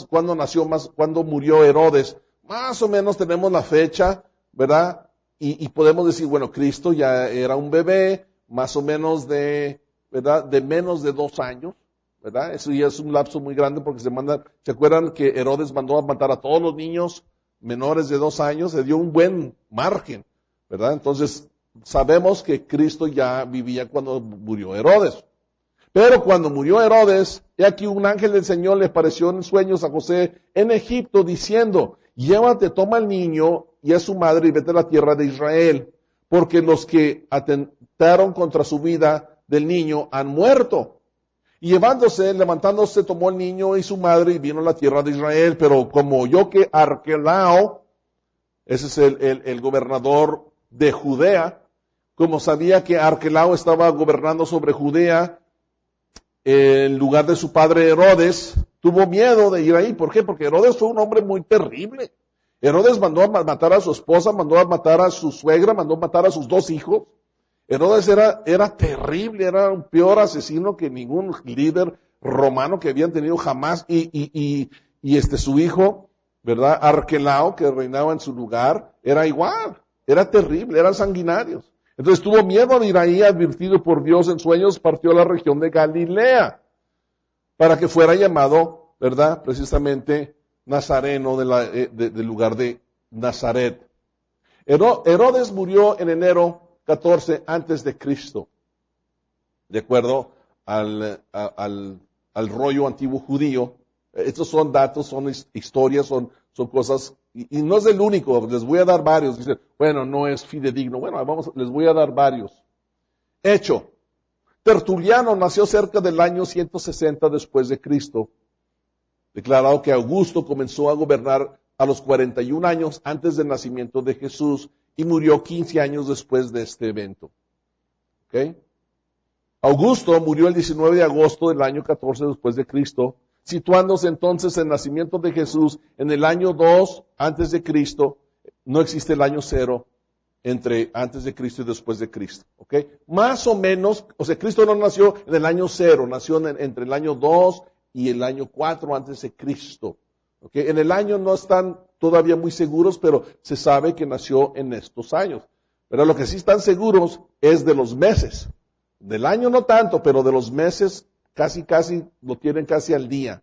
cuándo murió Herodes, más o menos tenemos la fecha, ¿verdad? Y podemos decir, bueno, Cristo ya era un bebé, más o menos ¿verdad? De menos de 2 años, ¿verdad? Eso ya es un lapso muy grande porque ¿se acuerdan que Herodes mandó a matar a todos los niños menores de 2 años? Se dio un buen margen, ¿verdad? Entonces, sabemos que Cristo ya vivía cuando murió Herodes. Pero cuando murió Herodes, he aquí un ángel del Señor le apareció en sueños a José en Egipto diciendo, llévate, toma al niño y a su madre y vete a la tierra de Israel, porque los que atentaron contra su vida del niño han muerto. Y levantándose, tomó el niño y su madre y vino a la tierra de Israel. Pero como oyó que Arquelao, ese es el gobernador de Judea, como sabía que Arquelao estaba gobernando sobre Judea en lugar de su padre Herodes, tuvo miedo de ir ahí. ¿Por qué? Porque Herodes fue un hombre muy terrible. Herodes mandó a matar a su esposa, mandó a matar a su suegra, mandó a matar a sus 2 hijos. Herodes era terrible, era un peor asesino que ningún líder romano que habían tenido jamás. Y su hijo, ¿verdad? Arquelao, que reinaba en su lugar, era igual, era terrible, eran sanguinarios. Entonces tuvo miedo de ir ahí, advertido por Dios en sueños, partió a la región de Galilea, para que fuera llamado, ¿verdad? Precisamente Nazareno del lugar de Nazaret. Herodes murió en enero 14 antes de Cristo, de acuerdo al rollo antiguo judío. Estos son datos, son historias, son cosas, y no es el único, les voy a dar varios. Dicen, bueno, no es fidedigno. Bueno, les voy a dar varios. Hecho, Tertuliano nació cerca del año 160 después de Cristo, declarado que Augusto comenzó a gobernar a los 41 años antes del nacimiento de Jesús y murió 15 años después de este evento. ¿Okay? Augusto murió el 19 de agosto del año 14 después de Cristo, situándose entonces el nacimiento de Jesús en el año 2 antes de Cristo. No existe el año 0 entre antes de Cristo y después de Cristo. ¿Okay? Más o menos, Cristo no nació en el año 0, nació entre el año 2 y el año 4 antes de Cristo. ¿Okay? En el año no están todavía muy seguros, pero se sabe que nació en estos años. Pero lo que sí están seguros es de los meses. Del año no tanto, pero de los meses casi lo tienen casi al día.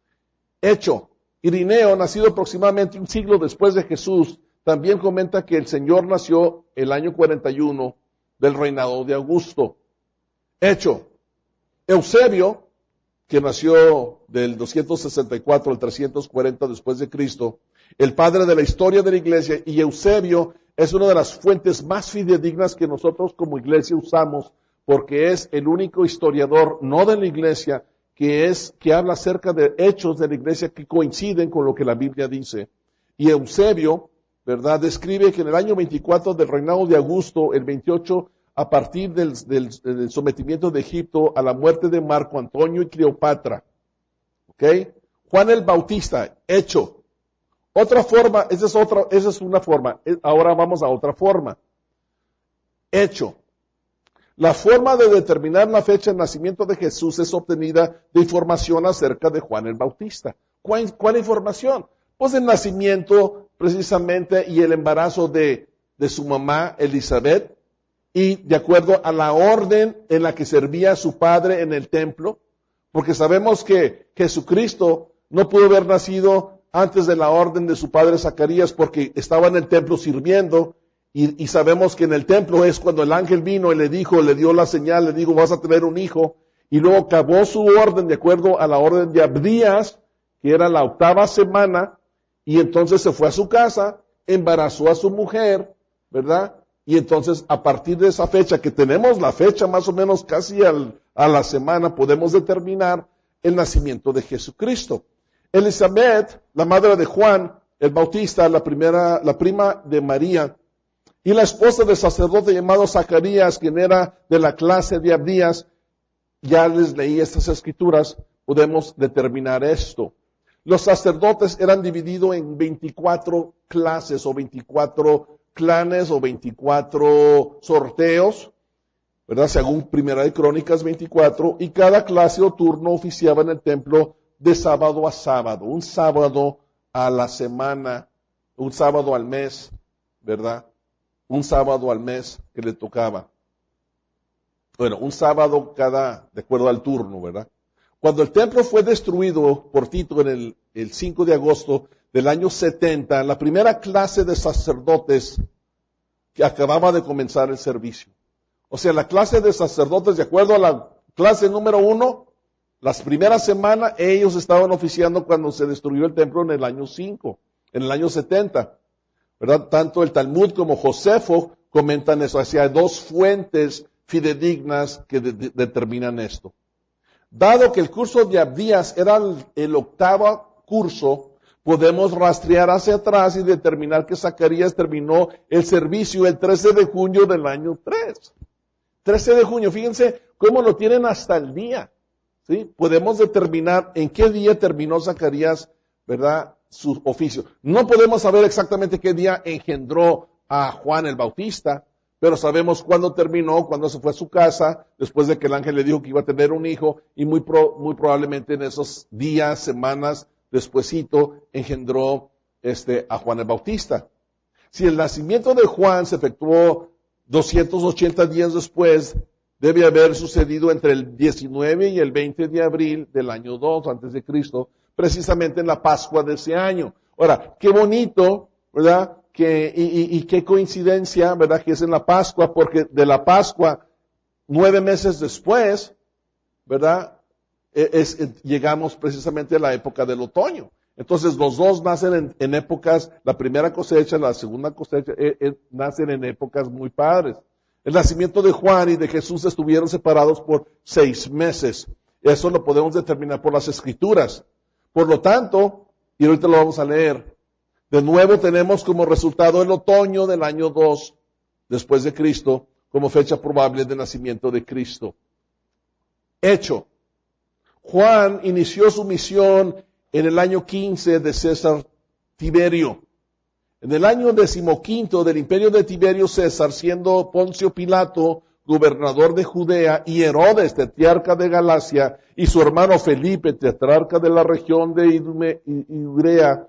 Hecho, Irineo, nacido aproximadamente un siglo después de Jesús, también comenta que el Señor nació el año 41 del reinado de Augusto. Hecho, Eusebio, que nació del 264 al 340 después de Cristo, el padre de la historia de la iglesia, y Eusebio es una de las fuentes más fidedignas que nosotros como iglesia usamos, porque es el único historiador, no de la iglesia, que habla acerca de hechos de la iglesia que coinciden con lo que la Biblia dice. Y Eusebio, ¿verdad?, describe que en el año 24 del reinado de Augusto, el 28, a partir del sometimiento de Egipto, a la muerte de Marco Antonio y Cleopatra, ¿ok? Juan el Bautista, hecho. Otra forma, esa es una forma. Ahora vamos a otra forma. Hecho. La forma de determinar la fecha de nacimiento de Jesús es obtenida de información acerca de Juan el Bautista. ¿Cuál información? Pues el nacimiento precisamente y el embarazo de su mamá Elizabeth, y de acuerdo a la orden en la que servía su padre en el templo, porque sabemos que Jesucristo no pudo haber nacido antes de la orden de su padre Zacarías porque estaba en el templo sirviendo. Y sabemos que en el templo es cuando el ángel vino y le dio la señal, le dijo, vas a tener un hijo. Y luego acabó su orden de acuerdo a la orden de Abdías, que era la 8ª semana, y entonces se fue a su casa, embarazó a su mujer, ¿verdad? Y entonces a partir de esa fecha, que tenemos la fecha más o menos casi a la semana, podemos determinar el nacimiento de Jesucristo. Elizabeth, la madre de Juan el Bautista, la prima de María, y la esposa del sacerdote llamado Zacarías, quien era de la clase de Abdías, ya les leí estas escrituras, podemos determinar esto. Los sacerdotes eran divididos en 24 clases o 24 clanes o 24 sorteos, ¿verdad? Según Primera de Crónicas 24, y cada clase o turno oficiaba en el templo de sábado a sábado, un sábado a la semana, un sábado al mes, ¿verdad? Un sábado al mes que le tocaba. Bueno, un sábado de acuerdo al turno, ¿verdad? Cuando el templo fue destruido por Tito en el 5 de agosto del año 70, la primera clase de sacerdotes que acababa de comenzar el servicio. O sea, la clase de sacerdotes, de acuerdo a la clase número 1, las primeras semanas ellos estaban oficiando cuando se destruyó el templo en el año 5, en el año 70. ¿Verdad? Tanto el Talmud como Josefo comentan eso. Hay dos fuentes fidedignas que determinan esto. Dado que el curso de Abdías era el 8º curso, podemos rastrear hacia atrás y determinar que Zacarías terminó el servicio el 13 de junio del año 3. 13 de junio, fíjense cómo lo tienen hasta el día. ¿Sí? Podemos determinar en qué día terminó Zacarías, ¿verdad?, su oficio. No podemos saber exactamente qué día engendró a Juan el Bautista, pero sabemos cuándo terminó, cuándo se fue a su casa, después de que el ángel le dijo que iba a tener un hijo, y muy probablemente en esos días, semanas, despuesito, engendró a Juan el Bautista. Si el nacimiento de Juan se efectuó 280 días después, debe haber sucedido entre el 19 y el 20 de abril del año 2 antes de Cristo, precisamente en la Pascua de ese año. Ahora, qué bonito, ¿verdad? Y qué coincidencia, ¿verdad? Que es en la Pascua, porque de la Pascua, 9 meses después, ¿verdad? Llegamos precisamente a la época del otoño. Entonces, los dos nacen en épocas, la primera cosecha, la segunda cosecha, nacen en épocas muy padres. El nacimiento de Juan y de Jesús estuvieron separados por 6 meses. Eso lo podemos determinar por las Escrituras. Por lo tanto, y ahorita lo vamos a leer, de nuevo tenemos como resultado el otoño del año 2 después de Cristo como fecha probable de nacimiento de Cristo. Hecho. Juan inició su misión en el año 15 de César Tiberio. En el año 15 del imperio de Tiberio César, siendo Poncio Pilato gobernador de Judea, y Herodes, tetrarca de Galacia, y su hermano Felipe, tetrarca de la región de Idumea,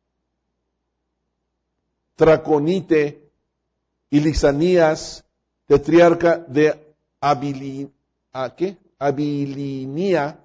Traconite, y Lisanías, tetrarca de Abilinia.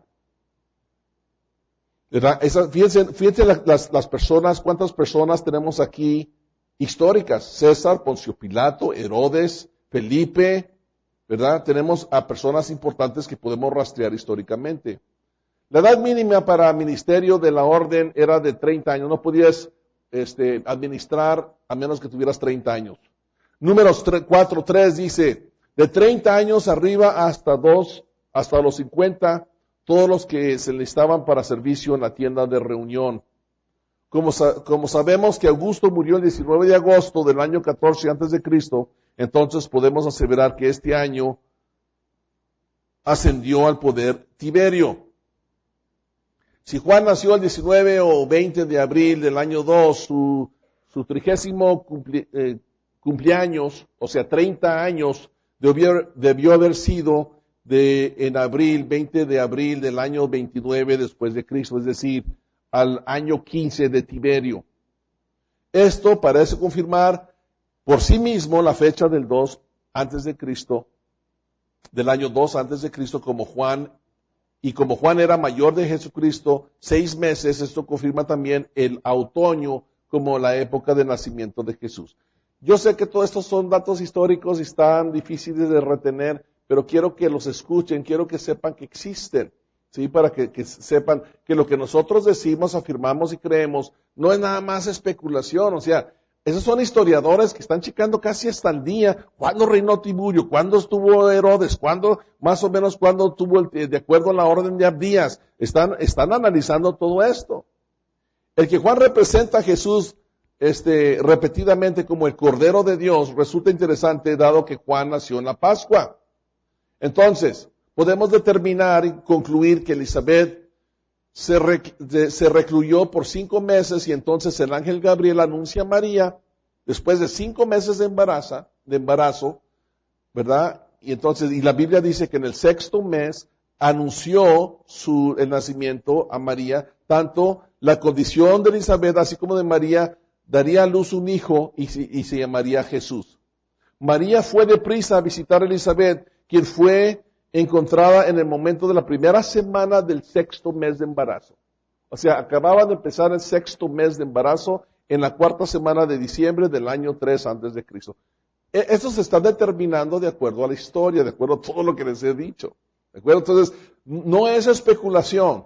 Fíjense las personas, cuántas personas tenemos aquí históricas. César, Poncio Pilato, Herodes, Felipe, ¿verdad? Tenemos a personas importantes que podemos rastrear históricamente. La edad mínima para ministerio de la orden era de 30 años. No podías administrar a menos que tuvieras 30 años. Números 4:3 dice, de 30 años arriba hasta los 50, todos los que se listaban para servicio en la tienda de reunión. Como sabemos que Augusto murió el 19 de agosto del año 14 antes de Cristo, entonces podemos aseverar que este año ascendió al poder Tiberio. Si Juan nació el 19 o 20 de abril del año 2, su 30º cumpleaños, o sea, 30 años, debió haber sido en abril, 20 de abril del año 29 después de Cristo, es decir, al año 15 de Tiberio. Esto parece confirmar por sí mismo la fecha del 2 antes de Cristo, del año 2 antes de Cristo, como Juan era mayor de Jesucristo 6 meses, esto confirma también el otoño como la época de nacimiento de Jesús. Yo sé que todos estos son datos históricos y están difíciles de retener, pero quiero que los escuchen, quiero que sepan que existen, ¿sí? Para que sepan que lo que nosotros decimos, afirmamos y creemos no es nada más especulación, o sea, esos son historiadores que están checando casi hasta el día, cuándo reinó Tiberio, cuándo estuvo Herodes, más o menos cuándo tuvo, de acuerdo a la orden de Abdías, están analizando todo esto. El que Juan representa a Jesús repetidamente como el Cordero de Dios resulta interesante dado que Juan nació en la Pascua. Entonces, podemos determinar y concluir que Elizabeth se recluyó por 5 meses y entonces el ángel Gabriel anuncia a María, después de 5 meses de embarazo, ¿verdad? Y la Biblia dice que en el 6º mes anunció el nacimiento a María, tanto la condición de Elizabeth así como de María, daría a luz un hijo y se llamaría Jesús. María fue deprisa a visitar a Elizabeth, quien fue encontrada en el momento de la primera semana del 6º mes de embarazo. O sea, acababa de empezar el 6º mes de embarazo en la 4ª semana de diciembre del año 3 antes de Cristo. Esto se está determinando de acuerdo a la historia, de acuerdo a todo lo que les he dicho. ¿De acuerdo? Entonces, no es especulación.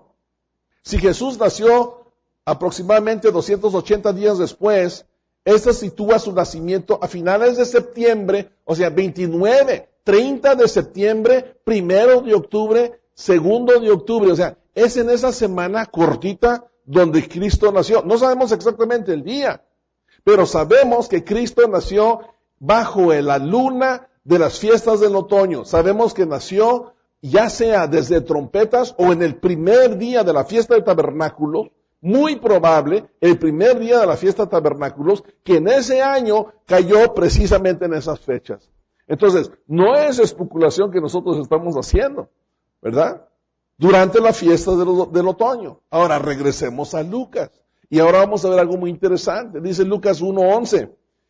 Si Jesús nació aproximadamente 280 días después, esta sitúa su nacimiento a finales de septiembre, o sea, 29, 30 de septiembre, 1 de octubre, 2 de octubre, o sea, es en esa semana cortita donde Cristo nació. No sabemos exactamente el día, pero sabemos que Cristo nació bajo la luna de las fiestas del otoño. Sabemos que nació ya sea desde trompetas o en el primer día de la fiesta de tabernáculos, muy probable, el primer día de la fiesta de tabernáculos, que en ese año cayó precisamente en esas fechas. Entonces, no es especulación que nosotros estamos haciendo, ¿verdad? Durante la fiesta del otoño. Ahora regresemos a Lucas. Y ahora vamos a ver algo muy interesante. Dice Lucas 1:11.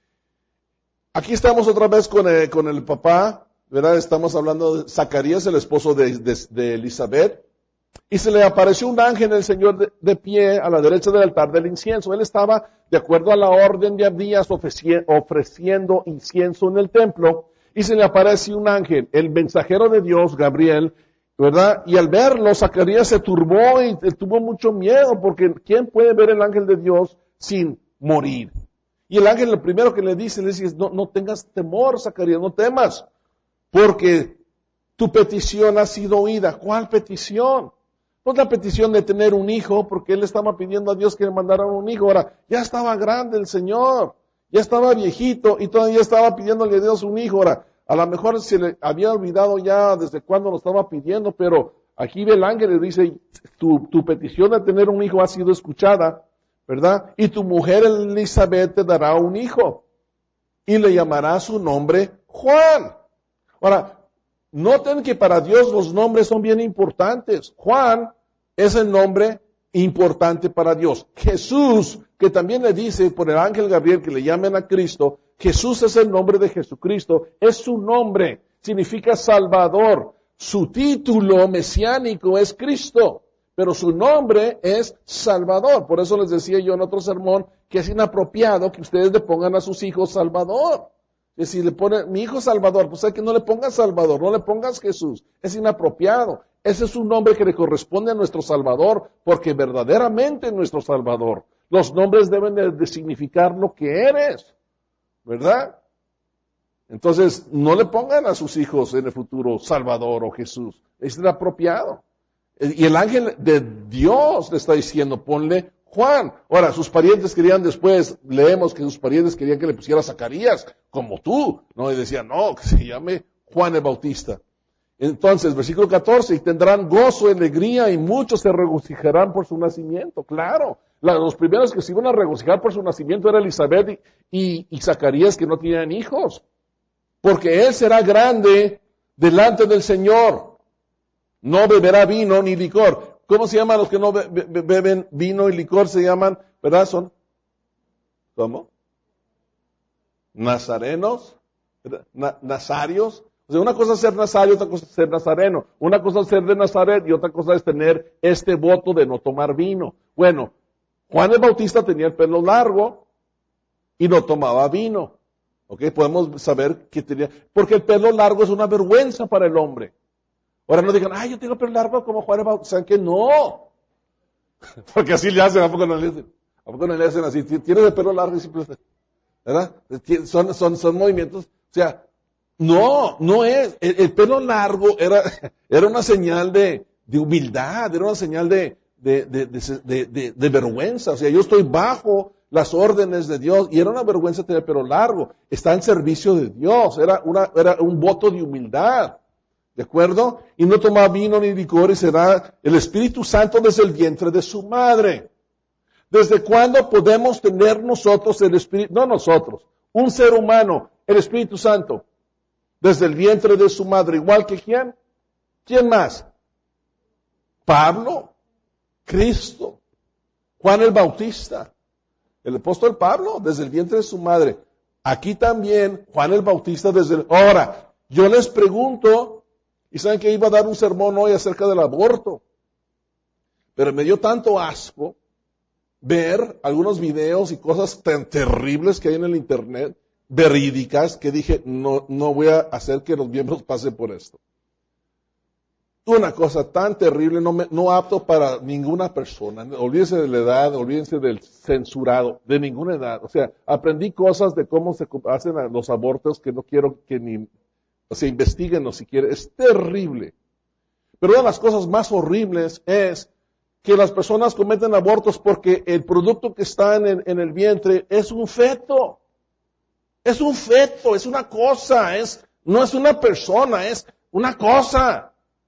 Aquí estamos otra vez con el papá, ¿verdad? Estamos hablando de Zacarías, el esposo de Elizabeth. Y se le apareció un ángel del Señor de pie a la derecha del altar del incienso. Él estaba, de acuerdo a la orden de Abdías, ofreciendo incienso en el templo. Y se le apareció un ángel, el mensajero de Dios, Gabriel, ¿verdad? Y al verlo, Zacarías se turbó y tuvo mucho miedo, porque ¿quién puede ver el ángel de Dios sin morir? Y el ángel, lo primero que le dice, no tengas temor, Zacarías, no temas, porque tu petición ha sido oída. ¿Cuál petición? Pues la petición de tener un hijo, porque él estaba pidiendo a Dios que le mandara un hijo. Ahora, ya estaba grande el Señor, ya estaba viejito y todavía estaba pidiéndole a Dios un hijo. Ahora, a lo mejor se le había olvidado ya desde cuándo lo estaba pidiendo, pero aquí ve el ángel y dice, tu petición de tener un hijo ha sido escuchada, ¿verdad? Y tu mujer Elizabeth te dará un hijo y le llamará su nombre Juan. Ahora, noten que para Dios los nombres son bien importantes. Juan es el nombre importante para Dios. Jesús, que también le dice por el ángel Gabriel que le llamen a Cristo, Jesús es el nombre de Jesucristo, es su nombre, significa Salvador. Su título mesiánico es Cristo, pero su nombre es Salvador. Por eso les decía yo en otro sermón que es inapropiado que ustedes le pongan a sus hijos Salvador. Y si le ponen, mi hijo Salvador, pues hay que no le pongas Salvador, no le pongas Jesús, es inapropiado. Ese es un nombre que le corresponde a nuestro Salvador, porque verdaderamente es nuestro Salvador. Los nombres deben de significar lo que eres, ¿verdad? Entonces, no le pongan a sus hijos en el futuro Salvador o Jesús. Es inapropiado. Y el ángel de Dios le está diciendo, ponle Juan. Ahora, sus parientes querían después, leemos que sus parientes querían que le pusiera Zacarías, como tú, ¿no? Y decían, no, que se llame Juan el Bautista. Entonces, versículo 14, y tendrán gozo y alegría y muchos se regocijarán por su nacimiento. Claro, los primeros que se iban a regocijar por su nacimiento era Elizabeth y Zacarías, que no tenían hijos. Porque él será grande delante del Señor. No beberá vino ni licor. ¿Cómo se llaman los que no beben vino y licor? Se llaman, ¿verdad? ¿Cómo? Nazarenos, nazarios. O sea, una cosa es ser nazario, otra cosa es ser nazareno. Una cosa es ser de Nazaret y otra cosa es tener este voto de no tomar vino. Bueno, Juan el Bautista tenía el pelo largo y no tomaba vino. ¿Ok? Podemos saber que tenía, porque el pelo largo es una vergüenza para el hombre. Ahora no digan, yo tengo el pelo largo como Juan el Bautista. ¿Saben qué? No. Porque así le hacen, ¿a poco no le hacen así? Tienes el pelo largo y simplemente, ¿verdad? Son movimientos, o sea, no es, el pelo largo era una señal de humildad, era una señal de vergüenza. O sea, yo estoy bajo las órdenes de Dios, y era una vergüenza tener pelo largo. Está en servicio de Dios, era un voto de humildad. ¿De acuerdo? Y no tomaba vino ni licor, y será el Espíritu Santo desde el vientre de su madre. ¿Desde cuándo podemos tener nosotros el Espíritu? No nosotros, un ser humano, el Espíritu Santo. Desde el vientre de su madre, igual que ¿quién? ¿Quién más? Pablo, Cristo, Juan el Bautista, el apóstol Pablo, desde el vientre de su madre. Aquí también, Juan el Bautista Ahora, yo les pregunto, y saben que iba a dar un sermón hoy acerca del aborto, pero me dio tanto asco ver algunos videos y cosas tan terribles que hay en el internet, verídicas, que dije, no voy a hacer que los miembros pasen por esto. Una cosa tan terrible, no apto para ninguna persona. Olvídense de la edad, olvídense del censurado, de ninguna edad. O sea, aprendí cosas de cómo se hacen los abortos que no quiero que investiguen o siquiera. Es terrible. Pero una de las cosas más horribles es que las personas cometen abortos porque el producto que está en el vientre es un feto. Es un feto, es una cosa, no es una persona, es una cosa.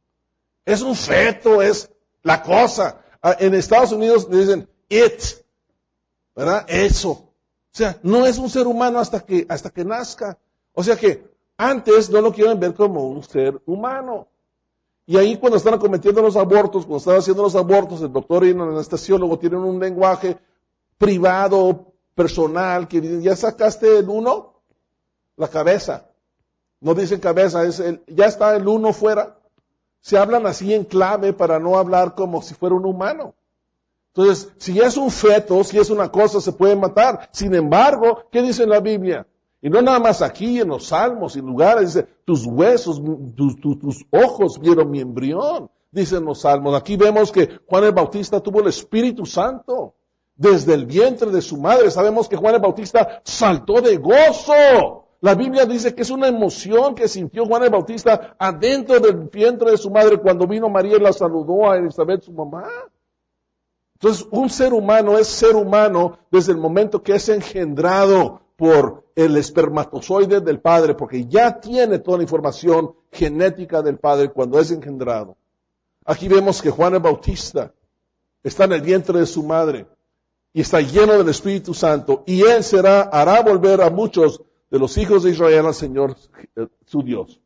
Es un feto, es la cosa. En Estados Unidos le dicen it, ¿verdad? Eso. O sea, no es un ser humano hasta que nazca. O sea que antes no lo quieren ver como un ser humano. Y ahí cuando están cometiendo los abortos, cuando están haciendo los abortos, el doctor y el anestesiólogo tienen un lenguaje privado, personal, que dicen, ¿ya sacaste el uno? La cabeza. No dicen cabeza, ya está el uno fuera. Se hablan así en clave para no hablar como si fuera un humano. Entonces, si es un feto, si es una cosa, se puede matar. Sin embargo, ¿qué dice la Biblia? Y no nada más aquí, en los salmos y lugares, dice, tus huesos, tus ojos vieron mi embrión, dicen los salmos. Aquí vemos que Juan el Bautista tuvo el Espíritu Santo desde el vientre de su madre. Sabemos que Juan el Bautista saltó de gozo. La Biblia dice que es una emoción que sintió Juan el Bautista adentro del vientre de su madre cuando vino María y la saludó a Elizabeth, su mamá. Entonces, un ser humano es ser humano desde el momento que es engendrado por el espermatozoide del Padre, porque ya tiene toda la información genética del Padre cuando es engendrado. Aquí vemos que Juan el Bautista está en el vientre de su madre y está lleno del Espíritu Santo, y él hará volver a muchos de los hijos de Israel al Señor su Dios.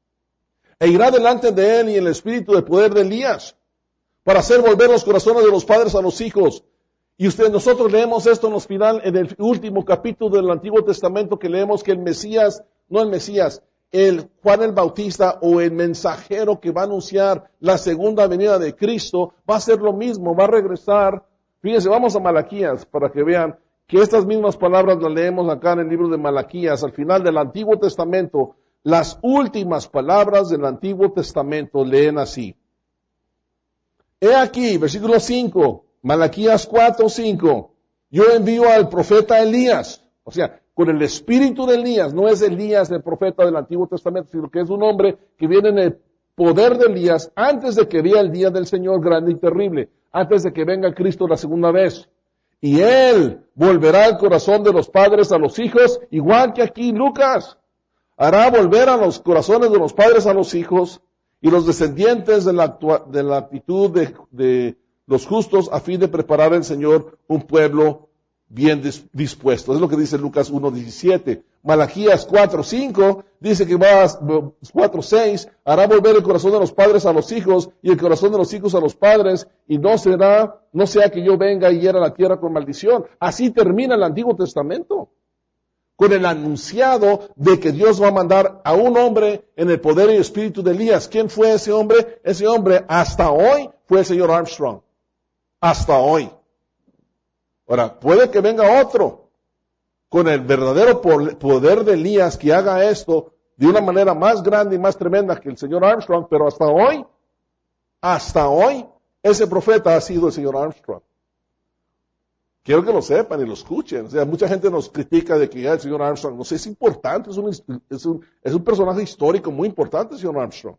E irá delante de él y en el espíritu de poder de Elías, para hacer volver los corazones de los padres a los hijos. Y nosotros leemos esto en el último capítulo del Antiguo Testamento, que leemos que el Juan el Bautista, o el mensajero que va a anunciar la segunda venida de Cristo, va a hacer lo mismo, va a regresar. Fíjense, vamos a Malaquías para que vean que estas mismas palabras las leemos acá en el libro de Malaquías, al final del Antiguo Testamento. Las últimas palabras del Antiguo Testamento leen así. He aquí, versículo 5, Malaquías 4:5. yo envío al profeta Elías. O sea, con el espíritu de Elías, no es Elías el profeta del Antiguo Testamento, sino que es un hombre que viene en el poder de Elías antes de que vea el día del Señor grande y terrible, antes de que venga Cristo la segunda vez. Y Él volverá el corazón de los padres a los hijos, igual que aquí Lucas. Hará volver a los corazones de los padres a los hijos y los descendientes de la actitud de los justos a fin de preparar al Señor un pueblo bien dispuesto. Es lo que dice Lucas 1:17. Malaquías 4:5 dice que 4:6 hará volver el corazón de los padres a los hijos y el corazón de los hijos a los padres, y no sea que yo venga y hiera la tierra con maldición. Así termina el Antiguo Testamento, con el anunciado de que Dios va a mandar a un hombre en el poder y espíritu de Elías. ¿Quién fue ese hombre? Ese hombre hasta hoy fue el señor Armstrong. Hasta hoy. Ahora, puede que venga otro con el verdadero poder de Elías que haga esto de una manera más grande y más tremenda que el señor Armstrong, pero hasta hoy, ese profeta ha sido el señor Armstrong. Quiero que lo sepan y lo escuchen. O sea, mucha gente nos critica de que el señor Armstrong, no sé, es importante, es un personaje histórico muy importante el señor Armstrong.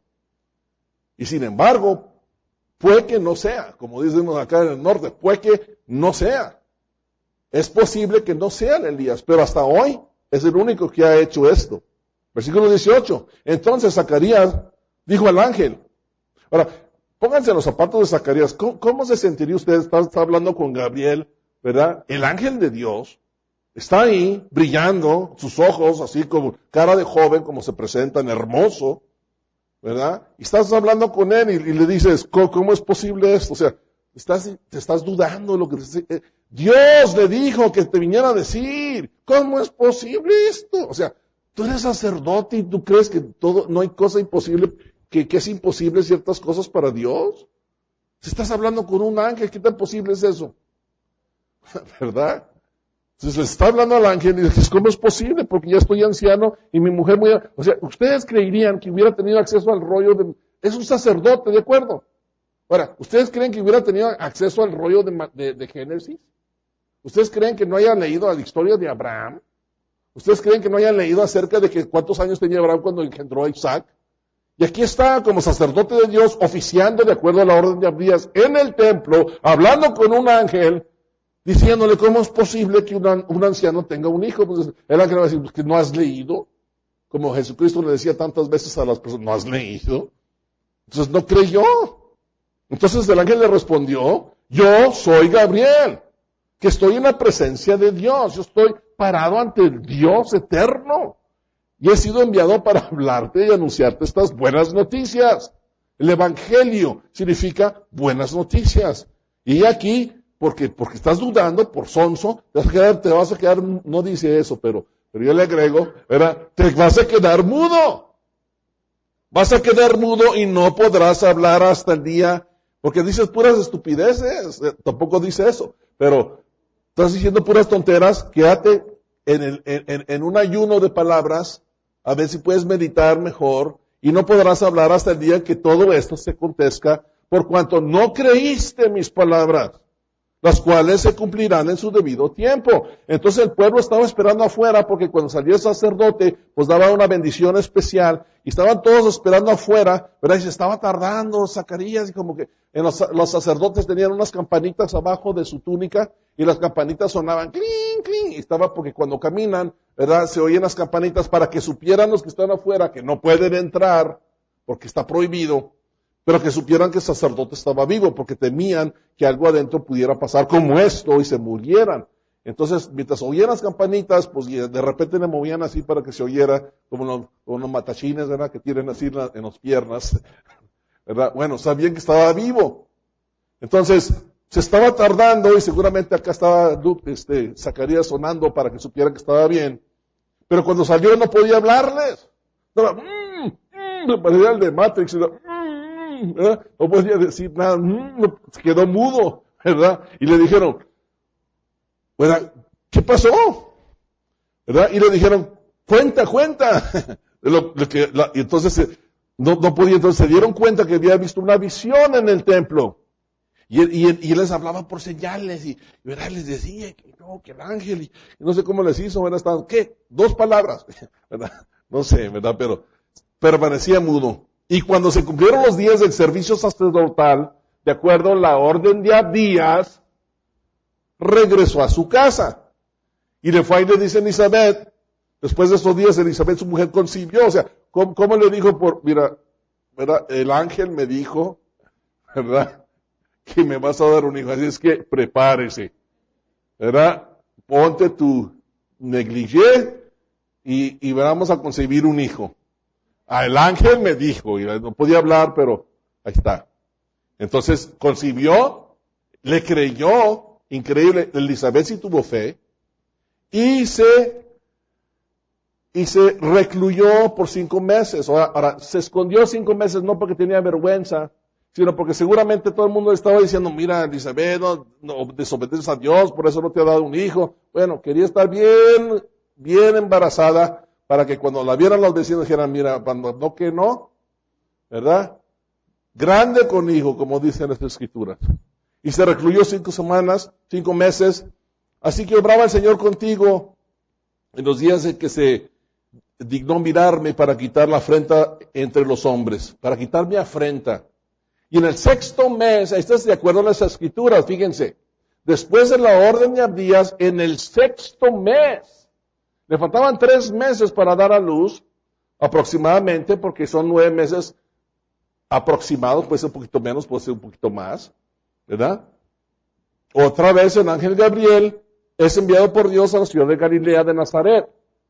Y sin embargo, puede que no sea, como decimos acá en el norte, puede que no sea. Es posible que no sea el Elías, pero hasta hoy es el único que ha hecho esto. Versículo 18. Entonces Zacarías dijo al ángel. Ahora, pónganse en los zapatos de Zacarías. ¿Cómo se sentiría usted? Está hablando con Gabriel, ¿verdad? El ángel de Dios está ahí, brillando, sus ojos así como cara de joven, como se presentan, hermoso, ¿verdad? Y estás hablando con él y le dices, ¿cómo es posible esto? O sea, te estás dudando de lo que Dios le dijo que te viniera a decir. ¿Cómo es posible esto? O sea, tú eres sacerdote y tú crees que no hay cosa imposible, que es imposible ciertas cosas para Dios. Si estás hablando con un ángel, ¿qué tan posible es eso? ¿Verdad? Entonces le está hablando al ángel y dices, ¿cómo es posible? Porque ya estoy anciano y mi mujer o sea, ustedes creerían que hubiera tenido acceso al rollo es un sacerdote, ¿de acuerdo? Ahora, ¿ustedes creen que hubiera tenido acceso al rollo de Génesis? ¿Ustedes creen que no hayan leído la historia de Abraham? ¿Ustedes creen que no hayan leído acerca de que cuántos años tenía Abraham cuando engendró a Isaac? Y aquí está como sacerdote de Dios, oficiando de acuerdo a la orden de Abdías en el templo, hablando con un ángel, diciéndole cómo es posible que un anciano tenga un hijo. Pues el ángel va a decir, pues que no has leído, como Jesucristo le decía tantas veces a las personas, no has leído. Entonces no creyó. Entonces el ángel le respondió, yo soy Gabriel, que estoy en la presencia de Dios, yo estoy parado ante el Dios eterno, y he sido enviado para hablarte y anunciarte estas buenas noticias. El evangelio significa buenas noticias. Y aquí, porque estás dudando, por sonso, te vas a quedar, no dice eso, pero yo le agrego, ¿verdad? Te vas a quedar mudo. Vas a quedar mudo y no podrás hablar hasta el día, porque dices puras estupideces, tampoco dice eso, pero estás diciendo puras tonteras, quédate en un ayuno de palabras, a ver si puedes meditar mejor, y no podrás hablar hasta el día que todo esto se acontezca, por cuanto no creíste mis palabras, las cuales se cumplirán en su debido tiempo. Entonces el pueblo estaba esperando afuera, porque cuando salió el sacerdote, pues daba una bendición especial, y estaban todos esperando afuera, ¿verdad? Y se estaba tardando Zacarías, y como que los sacerdotes tenían unas campanitas abajo de su túnica, y las campanitas sonaban, clink, clink, y estaba porque cuando caminan, ¿verdad? Se oyen las campanitas para que supieran los que están afuera que no pueden entrar, porque está prohibido, pero que supieran que el sacerdote estaba vivo, porque temían que algo adentro pudiera pasar como esto y se murieran. Entonces, mientras oían las campanitas, pues de repente le movían así para que se oyera como los matachines, ¿verdad? Que tienen así en las piernas, ¿verdad? Bueno, sabían que estaba vivo. Entonces, se estaba tardando y seguramente acá estaba Zacarías sonando para que supieran que estaba bien. Pero cuando salió no podía hablarles. Me parecía el de Matrix, ¿verdad? No podía decir nada, se quedó mudo, ¿verdad? Y le dijeron, ¿verdad? ¿Qué pasó? ¿Verdad? Y le dijeron, cuenta. Y entonces no podía, entonces se dieron cuenta que había visto una visión en el templo. Y él les hablaba por señales y ¿verdad? Les decía que no, que el ángel, y no sé cómo les hizo, ¿verdad? Estaban, ¿qué? 2 palabras, ¿verdad? No sé, ¿verdad? Pero permanecía mudo. Y cuando se cumplieron los días del servicio sacerdotal, de acuerdo a la orden de Abdías, regresó a su casa. Y le fue y le dice a Elizabeth, después de estos días Elizabeth, su mujer, concibió. O sea, ¿cómo le dijo? Mira, ¿verdad? El ángel me dijo, ¿verdad? Que me vas a dar un hijo. Así es que prepárese, ¿verdad? Ponte tu negligé y vamos a concebir un hijo. El ángel me dijo, y no podía hablar, pero ahí está. Entonces concibió, le creyó, increíble, Elizabeth sí tuvo fe, y se recluyó por 5 meses. Ahora, se escondió 5 meses no porque tenía vergüenza, sino porque seguramente todo el mundo estaba diciendo, mira, Elizabeth, no desobedeces a Dios, por eso no te ha dado un hijo. Bueno, quería estar bien embarazada, para que cuando la vieran los vecinos dijeran, mira, cuando no que no, ¿verdad? Grande con hijo, como dicen las escrituras. Y se recluyó 5 meses. Así que obraba el Señor contigo en los días en que se dignó mirarme para quitar la afrenta entre los hombres, para quitar mi afrenta. Y en el 6º mes, esto es de acuerdo a las escrituras, fíjense, después de la orden de Abdías, en el 6º mes, le faltaban 3 meses para dar a luz, aproximadamente, porque son 9 meses aproximados, puede ser un poquito menos, puede ser un poquito más, ¿verdad? Otra vez el ángel Gabriel es enviado por Dios a la ciudad de Galilea de Nazaret.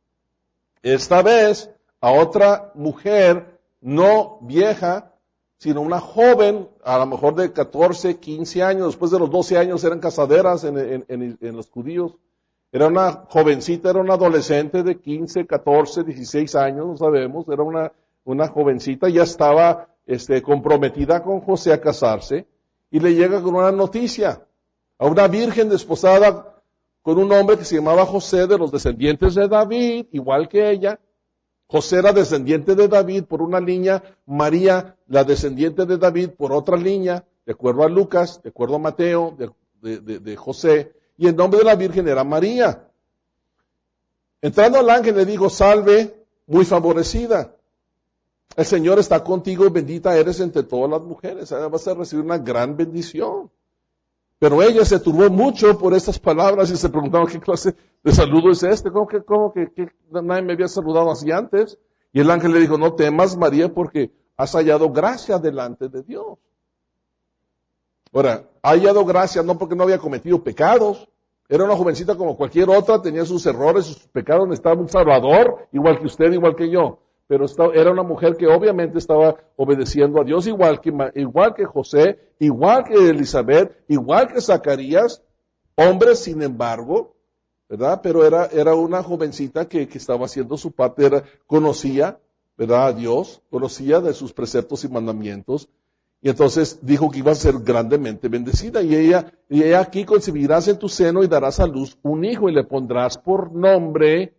Esta vez a otra mujer, no vieja, sino una joven, a lo mejor de 14, 15 años, después de los 12 años eran casaderas en los judíos. Era una jovencita, era una adolescente de 15, 14, 16 años, no sabemos, era una jovencita, ya estaba comprometida con José a casarse, y le llega con una noticia, a una virgen desposada con un hombre que se llamaba José, de los descendientes de David, igual que ella. José era descendiente de David por una línea, María, la descendiente de David por otra línea, de acuerdo a Lucas, de acuerdo a Mateo, de José, y el nombre de la virgen era María. Entrando al ángel le dijo, salve, muy favorecida. El Señor está contigo y bendita eres entre todas las mujeres. Ahora vas a recibir una gran bendición. Pero ella se turbó mucho por estas palabras y se preguntaba, ¿qué clase de saludo es este? ¿Cómo que nadie me había saludado así antes? Y el ángel le dijo, no temas, María, porque has hallado gracia delante de Dios. Ahora, ha hallado gracia no porque no había cometido pecados. Era una jovencita como cualquier otra, tenía sus errores, sus pecados, necesitaba un salvador, igual que usted, igual que yo. Pero era una mujer que obviamente estaba obedeciendo a Dios, igual que José, igual que Elizabeth, igual que Zacarías, hombres sin embargo, ¿verdad? Pero era una jovencita que estaba haciendo su parte, conocía, ¿verdad? A Dios, conocía de sus preceptos y mandamientos, y entonces dijo que iba a ser grandemente bendecida, y ella aquí concebirás en tu seno y darás a luz un hijo y le pondrás por nombre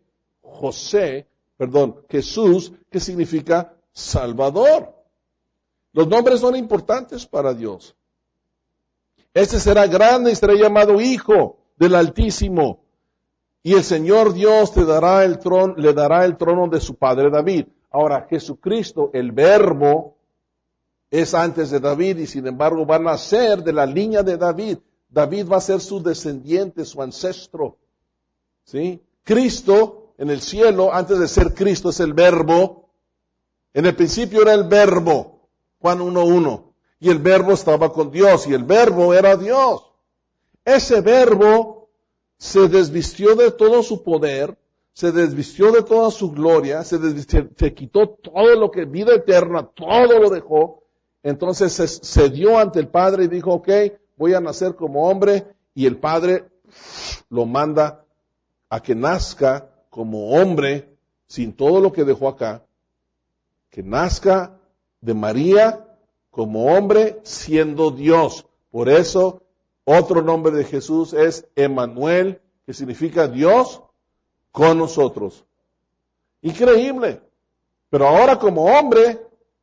Jesús, que significa Salvador. Los nombres son importantes para Dios. Este será grande y será llamado Hijo del Altísimo. Y el Señor Dios le dará el trono de su padre David. Ahora, Jesucristo, el Verbo, es antes de David y sin embargo va a nacer de la línea de David. David va a ser su descendiente, su ancestro. ¿Sí? Cristo en el cielo, antes de ser Cristo, es el Verbo. En el principio era el Verbo, Juan 1:1. Y el Verbo estaba con Dios y el Verbo era Dios. Ese Verbo se desvistió de todo su poder, se desvistió de toda su gloria, se quitó todo lo que vida eterna, todo lo dejó. Entonces se dio ante el Padre y dijo, ok, voy a nacer como hombre, y el Padre lo manda a que nazca como hombre, sin todo lo que dejó acá, que nazca de María como hombre, siendo Dios. Por eso, otro nombre de Jesús es Emmanuel, que significa Dios con nosotros. Increíble. Pero ahora como hombre,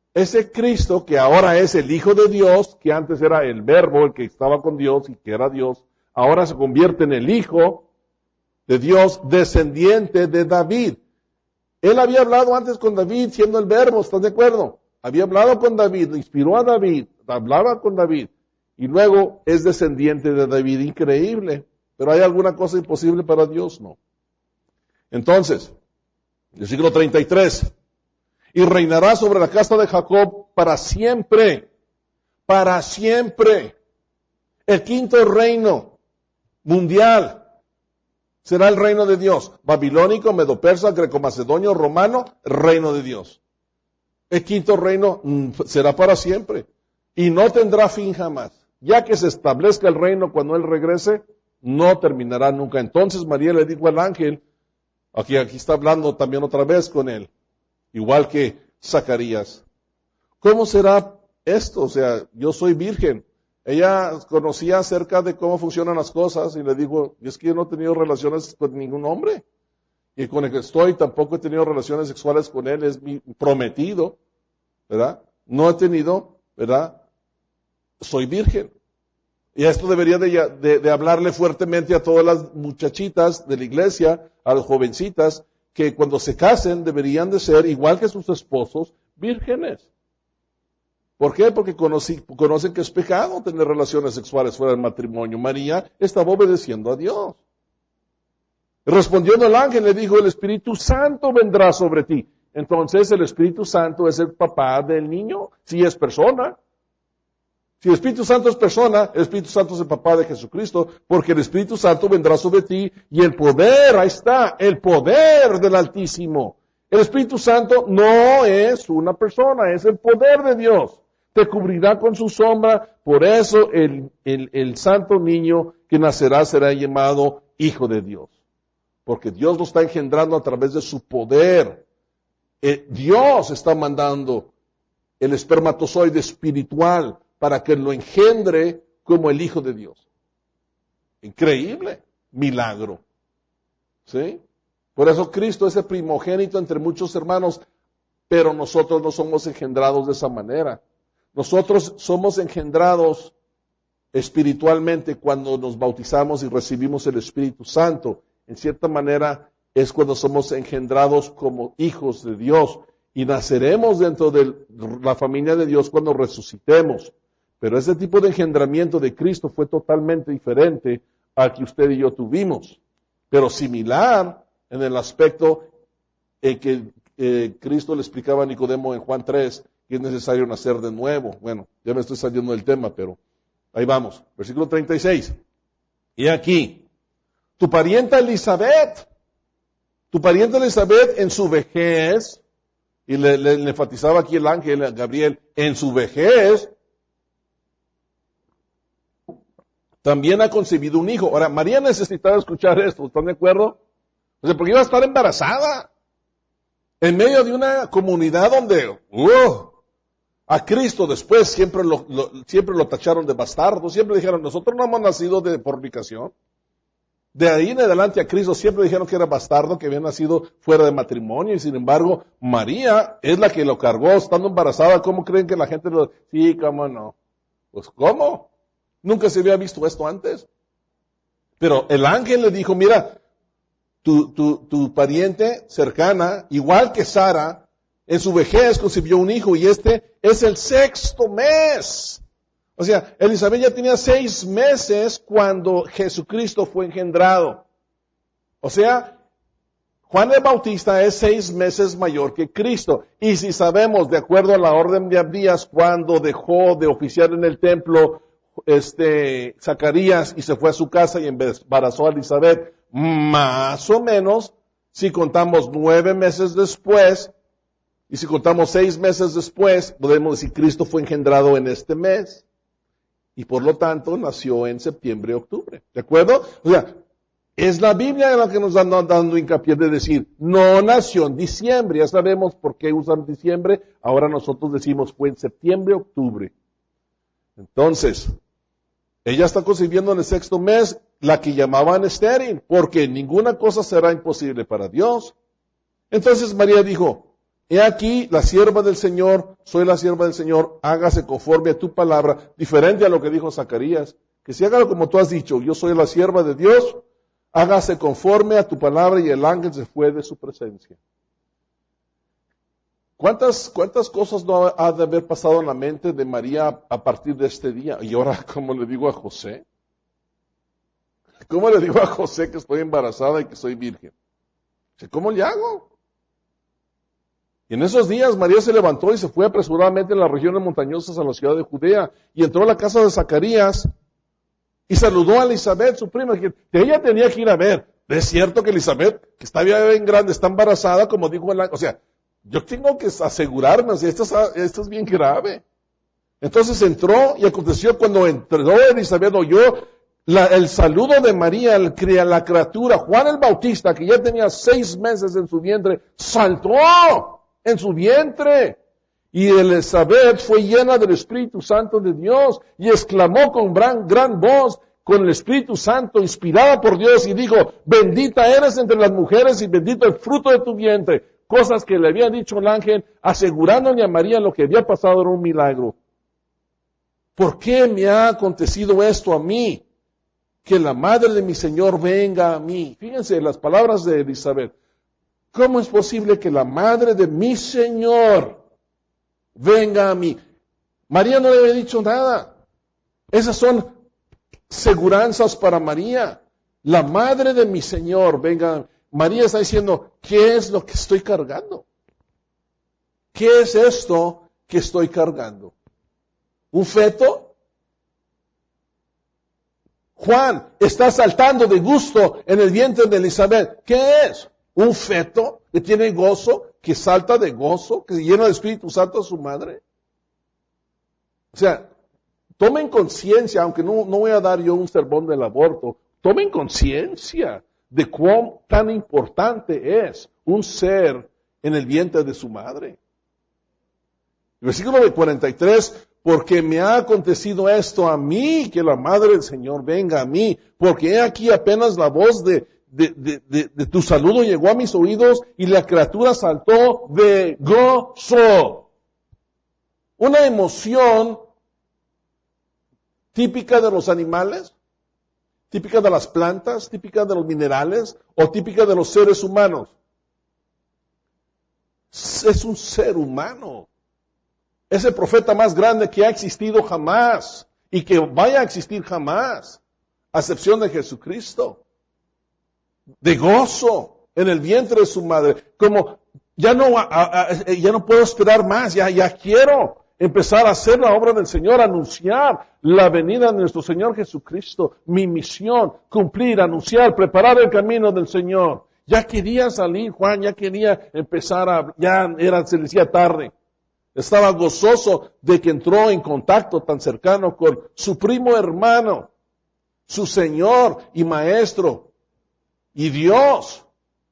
ese Cristo que ahora es el Hijo de Dios, que antes era el Verbo, el que estaba con Dios y que era Dios, ahora se convierte en el Hijo de Dios, descendiente de David. Él había hablado antes con David siendo el Verbo, ¿estás de acuerdo? Había hablado con David, inspiró a David, hablaba con David, y luego es descendiente de David. Increíble. Pero ¿hay alguna cosa imposible para Dios? No. Entonces, versículo 33, y reinará sobre la casa de Jacob para siempre, para siempre. El quinto reino mundial será el reino de Dios. Babilónico, medo-persa, greco-macedonio, romano, reino de Dios. El quinto reino será para siempre y no tendrá fin jamás. Ya que se establezca el reino cuando Él regrese, no terminará nunca. Entonces María le dijo al ángel, aquí está hablando también otra vez con él, igual que Zacarías, ¿cómo será esto? O sea, yo soy virgen. Ella conocía acerca de cómo funcionan las cosas y le dijo, es que yo no he tenido relaciones con ningún hombre. Y con el que estoy tampoco he tenido relaciones sexuales con él, es mi prometido, ¿verdad? No he tenido, ¿verdad? Soy virgen. Y esto debería de hablarle fuertemente a todas las muchachitas de la iglesia, a las jovencitas, que cuando se casen deberían de ser, igual que sus esposos, vírgenes. ¿Por qué? Porque conocen que es pecado tener relaciones sexuales fuera del matrimonio. María estaba obedeciendo a Dios. Respondiendo el ángel le dijo, el Espíritu Santo vendrá sobre ti. Entonces el Espíritu Santo es el papá del niño, si es persona. Si el Espíritu Santo es persona, el Espíritu Santo es el papá de Jesucristo, porque el Espíritu Santo vendrá sobre ti y el poder, ahí está, el poder del Altísimo. El Espíritu Santo no es una persona, es el poder de Dios. Te cubrirá con su sombra, por eso el santo niño que nacerá será llamado Hijo de Dios. Porque Dios lo está engendrando a través de su poder. Dios está mandando el espermatozoide espiritual para que lo engendre como el Hijo de Dios. Increíble, milagro. ¿Sí? Por eso Cristo es el primogénito entre muchos hermanos, pero nosotros no somos engendrados de esa manera. Nosotros somos engendrados espiritualmente cuando nos bautizamos y recibimos el Espíritu Santo. En cierta manera es cuando somos engendrados como hijos de Dios y naceremos dentro de la familia de Dios cuando resucitemos. Pero ese tipo de engendramiento de Cristo fue totalmente diferente al que usted y yo tuvimos, pero similar en el aspecto en que Cristo le explicaba a Nicodemo en Juan 3 que es necesario nacer de nuevo. Bueno, ya me estoy saliendo del tema, pero ahí vamos. Versículo 36. Y aquí, tu parienta Elizabeth en su vejez, y le enfatizaba aquí el ángel Gabriel, en su vejez, también ha concebido un hijo. Ahora, María necesitaba escuchar esto, ¿están de acuerdo? O sea, porque iba a estar embarazada. En medio de una comunidad donde, a Cristo después siempre lo tacharon de bastardo. Siempre dijeron, nosotros no hemos nacido de fornicación. De ahí en adelante a Cristo siempre dijeron que era bastardo, que había nacido fuera de matrimonio. Y sin embargo, María es la que lo cargó estando embarazada. ¿Cómo creen que la gente lo... Sí, cómo no. Pues, ¿cómo? Nunca se había visto esto antes. Pero el ángel le dijo, mira, tu pariente cercana, igual que Sara, en su vejez concibió un hijo y este es el 6º mes. O sea, Elizabeth ya tenía 6 meses cuando Jesucristo fue engendrado. O sea, Juan el Bautista es 6 meses mayor que Cristo. Y si sabemos, de acuerdo a la orden de Abdías, cuando dejó de oficiar en el templo, Zacarías y se fue a su casa y embarazó a Elizabeth, más o menos, si contamos 9 meses después, y si contamos 6 meses después, podemos decir Cristo fue engendrado en este mes. Y por lo tanto nació en septiembre, octubre. ¿De acuerdo? O sea, es la Biblia la que nos está dando hincapié de decir, no nació en diciembre. Ya sabemos por qué usan diciembre. Ahora nosotros decimos fue en septiembre, octubre. Entonces, ella está concibiendo en el 6º mes la que llamaban estéril, porque ninguna cosa será imposible para Dios. Entonces María dijo, he aquí la sierva del Señor, soy la sierva del Señor, hágase conforme a tu palabra, diferente a lo que dijo Zacarías, que si hágalo como tú has dicho, yo soy la sierva de Dios, hágase conforme a tu palabra, y el ángel se fue de su presencia. ¿Cuántas cosas no ha de haber pasado en la mente de María a partir de este día? Y ahora, ¿cómo le digo a José? ¿Cómo le digo a José que estoy embarazada y que soy virgen? ¿Cómo le hago? Y en esos días María se levantó y se fue apresuradamente en las regiones montañosas a la ciudad de Judea, y entró a la casa de Zacarías y saludó a Elizabeth, su prima, que ella tenía que ir a ver. Es cierto que Elizabeth, que está bien grande, está embarazada, como dijo el ángel. O sea, yo tengo que asegurarme, o sea, esto es bien grave. Entonces entró, y aconteció cuando entró Elizabeth, oyó el saludo de María, la criatura, Juan el Bautista, que ya tenía 6 meses en su vientre, saltó en su vientre. Y Elizabeth fue llena del Espíritu Santo de Dios, y exclamó con gran voz, con el Espíritu Santo, inspirada por Dios, y dijo, bendita eres entre las mujeres, y bendito el fruto de tu vientre. Cosas que le había dicho el ángel, asegurándole a María lo que había pasado era un milagro. ¿Por qué me ha acontecido esto a mí? Que la madre de mi Señor venga a mí. Fíjense las palabras de Elizabeth. ¿Cómo es posible que la madre de mi Señor venga a mí? María no le había dicho nada. Esas son seguranzas para María. La madre de mi Señor venga a mí. María está diciendo, ¿qué es lo que estoy cargando? ¿Qué es esto que estoy cargando? ¿Un feto? Juan está saltando de gusto en el vientre de Elizabeth. ¿Qué es? ¿Un feto que tiene gozo, que salta de gozo, que se llena de Espíritu Santo a su madre? O sea, tomen conciencia, aunque no voy a dar yo un sermón del aborto, tomen conciencia de cuán tan importante es un ser en el vientre de su madre. El versículo 43, porque me ha acontecido esto a mí, que la madre del Señor venga a mí, porque he aquí apenas la voz de tu saludo llegó a mis oídos, y la criatura saltó de gozo. Una emoción típica de los animales, típica de las plantas, típica de los minerales, o típica de los seres humanos. Es un ser humano. Es el profeta más grande que ha existido jamás, y que vaya a existir jamás, a excepción de Jesucristo. De gozo en el vientre de su madre, como ya no puedo esperar más, ya quiero empezar a hacer la obra del Señor, anunciar la venida de nuestro Señor Jesucristo, mi misión, cumplir, anunciar, preparar el camino del Señor. Ya quería salir Juan, ya quería empezar se le decía tarde. Estaba gozoso de que entró en contacto tan cercano con su primo hermano, su Señor y Maestro, y Dios.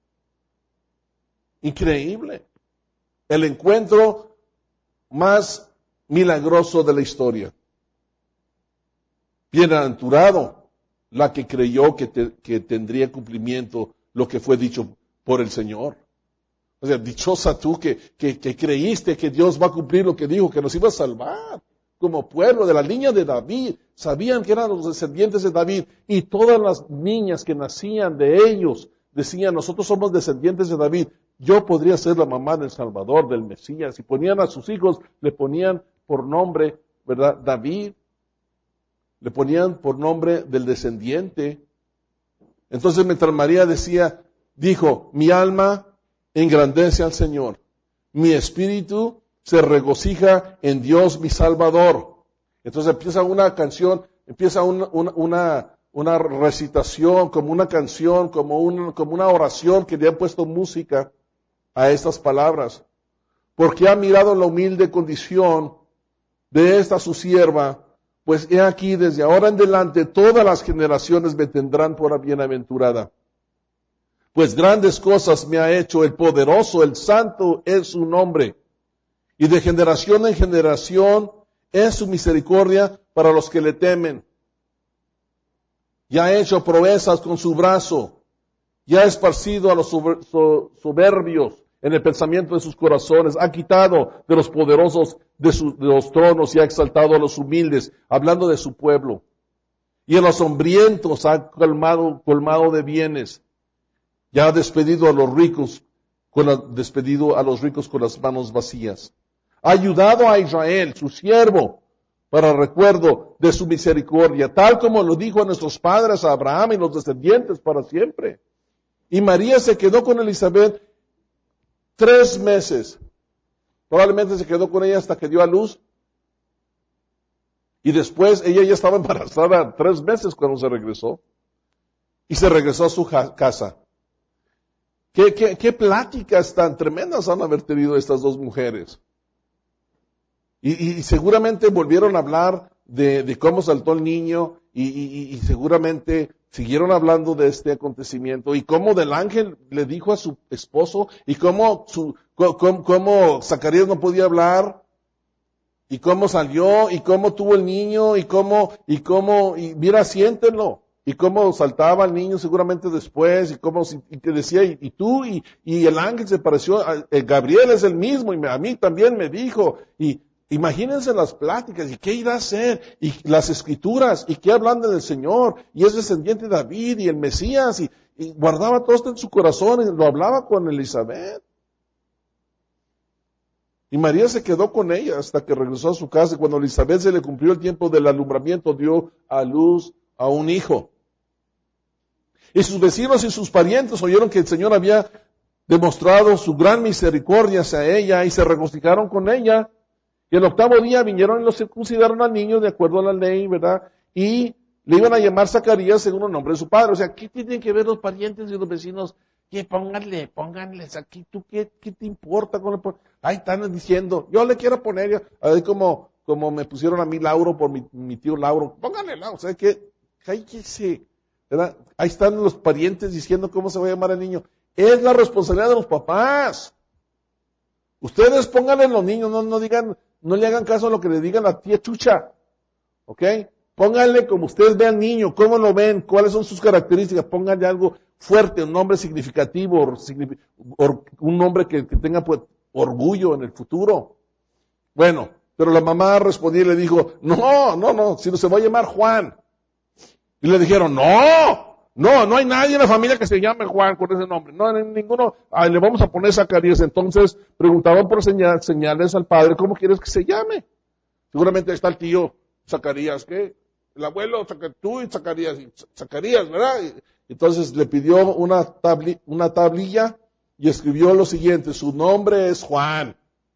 Increíble. El encuentro más milagroso de la historia. Bienaventurado la que creyó que tendría cumplimiento lo que fue dicho por el Señor. O sea, dichosa tú que creíste que Dios va a cumplir lo que dijo, que nos iba a salvar como pueblo de la línea de David. Sabían que eran los descendientes de David, y todas las niñas que nacían de ellos decían, nosotros somos descendientes de David. Yo podría ser la mamá del Salvador, del Mesías. Y ponían a sus hijos, le ponían por nombre, ¿verdad? David. Le ponían por nombre del descendiente. Entonces, mientras María dijo, mi alma engrandece al Señor. Mi espíritu se regocija en Dios mi Salvador. Entonces empieza una canción, empieza una recitación, como una canción, como una oración que le han puesto música a estas palabras. Porque ha mirado la humilde condición de esta su sierva, pues he aquí desde ahora en adelante todas las generaciones me tendrán por bienaventurada. Pues grandes cosas me ha hecho el poderoso, el santo es su nombre. Y de generación en generación es su misericordia para los que le temen. Ya ha hecho proezas con su brazo, ya ha esparcido a los soberbios en el pensamiento de sus corazones, ha quitado de los poderosos de los tronos y ha exaltado a los humildes, hablando de su pueblo. Y a los hambrientos ha colmado de bienes. Ya ha despedido a los ricos con las manos vacías. Ha ayudado a Israel, su siervo, para recuerdo de su misericordia, tal como lo dijo a nuestros padres, a Abraham y los descendientes para siempre. Y María se quedó con Elizabeth 3 meses. Probablemente se quedó con ella hasta que dio a luz. Y después ella ya estaba embarazada 3 meses cuando se regresó. Y se regresó a su casa. ¿Qué pláticas tan tremendas han haber tenido estas dos mujeres? Y seguramente volvieron a hablar de cómo saltó el niño y seguramente siguieron hablando de este acontecimiento y cómo del ángel le dijo a su esposo y cómo Zacarías no podía hablar y cómo salió y cómo tuvo el niño y mira, siéntenlo. Y cómo saltaba el niño seguramente después, y que decía, y tú, y el ángel se pareció, Gabriel es el mismo, y a mí también me dijo, y imagínense las pláticas, y qué irá a hacer, y las escrituras, y qué hablan del Señor, y es descendiente de David, y el Mesías, y guardaba todo esto en su corazón, y lo hablaba con Elizabeth. Y María se quedó con ella hasta que regresó a su casa, y cuando a Elizabeth se le cumplió el tiempo del alumbramiento, dio a luz a un hijo. Y sus vecinos y sus parientes oyeron que el Señor había demostrado su gran misericordia hacia ella y se regocijaron con ella. Y el 8º día vinieron y lo circuncidaron al niño de acuerdo a la ley, ¿verdad? Y le iban a llamar Zacarías según el nombre de su padre. O sea, ¿qué tienen que ver los parientes y los vecinos? Que pónganles aquí, ¿tú qué te importa? Ahí están diciendo, yo le quiero poner, ahí como me pusieron a mí Lauro por mi tío Lauro, pónganle Lauro, o sea, cállese. ¿Verdad? Ahí están los parientes diciendo cómo se va a llamar el niño. Es la responsabilidad de los papás. Ustedes pónganle a los niños, no le hagan caso a lo que le digan a tía Chucha. ¿Ok? Pónganle como ustedes vean al niño, cómo lo ven, cuáles son sus características. Pónganle algo fuerte, un nombre significativo, un nombre que tenga pues, orgullo en el futuro. Bueno, pero la mamá respondió y le dijo, no, si no se va a llamar Juan. Y le dijeron, no hay nadie en la familia que se llame Juan con ese nombre. No, ninguno. Le vamos a poner Zacarías. Entonces preguntaban por señales al padre, ¿cómo quieres que se llame? Seguramente está el tío Zacarías, ¿qué? El abuelo, tú y Zacarías, ¿verdad? Entonces le pidió una tablilla y escribió lo siguiente, su nombre es Juan.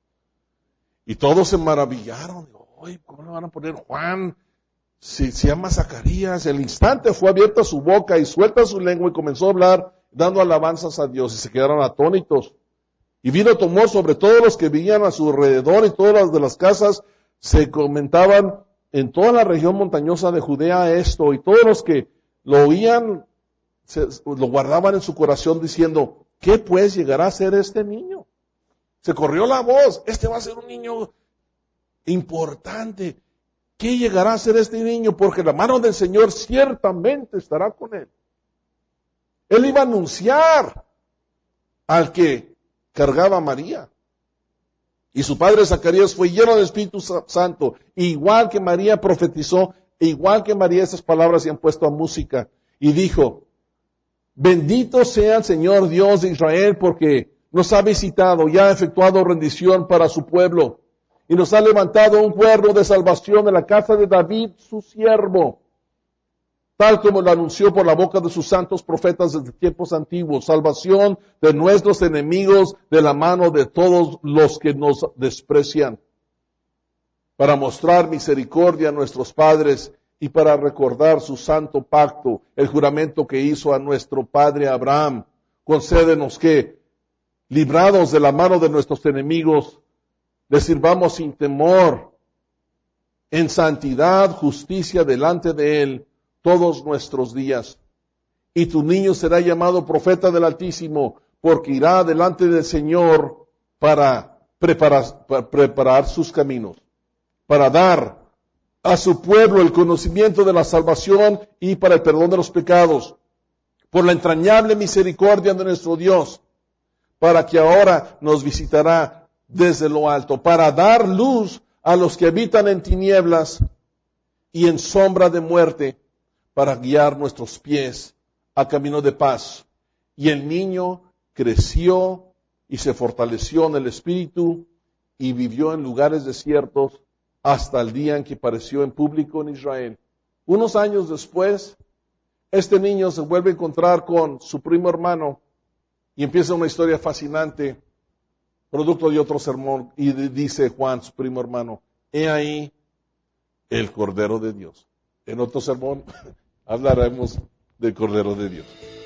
Y todos se maravillaron. Oye, ¿cómo le van a poner Juan? Se llama Zacarías. El instante fue abierta su boca y suelta su lengua y comenzó a hablar dando alabanzas a Dios y se quedaron atónitos. Y vino temor sobre todos los que vivían a su alrededor y todas las de las casas se comentaban en toda la región montañosa de Judea esto y todos los que lo oían lo guardaban en su corazón diciendo, ¿qué pues llegará a ser este niño? Se corrió la voz, este va a ser un niño importante. ¿Qué llegará a ser este niño? Porque la mano del Señor ciertamente estará con él. Él iba a anunciar al que cargaba a María. Y su padre Zacarías fue lleno del Espíritu Santo. Igual que María profetizó, igual que María esas palabras se han puesto a música. Y dijo, bendito sea el Señor Dios de Israel porque nos ha visitado y ha efectuado rendición para su pueblo. Y nos ha levantado un cuerno de salvación en la casa de David, su siervo, tal como lo anunció por la boca de sus santos profetas desde tiempos antiguos, salvación de nuestros enemigos de la mano de todos los que nos desprecian, para mostrar misericordia a nuestros padres y para recordar su santo pacto, el juramento que hizo a nuestro padre Abraham. Concédenos que, librados de la mano de nuestros enemigos, le sirvamos sin temor, en santidad, justicia delante de Él, todos nuestros días. Y tu niño será llamado profeta del Altísimo, porque irá delante del Señor para preparar sus caminos, para dar a su pueblo el conocimiento de la salvación y para el perdón de los pecados, por la entrañable misericordia de nuestro Dios, para que ahora nos visitará desde lo alto, para dar luz a los que habitan en tinieblas y en sombra de muerte, para guiar nuestros pies a camino de paz. Y el niño creció y se fortaleció en el espíritu y vivió en lugares desiertos hasta el día en que apareció en público en Israel. Unos años después, este niño se vuelve a encontrar con su primo hermano y empieza una historia fascinante, producto de otro sermón, y dice Juan, su primo hermano, he ahí el Cordero de Dios. En otro sermón hablaremos del Cordero de Dios.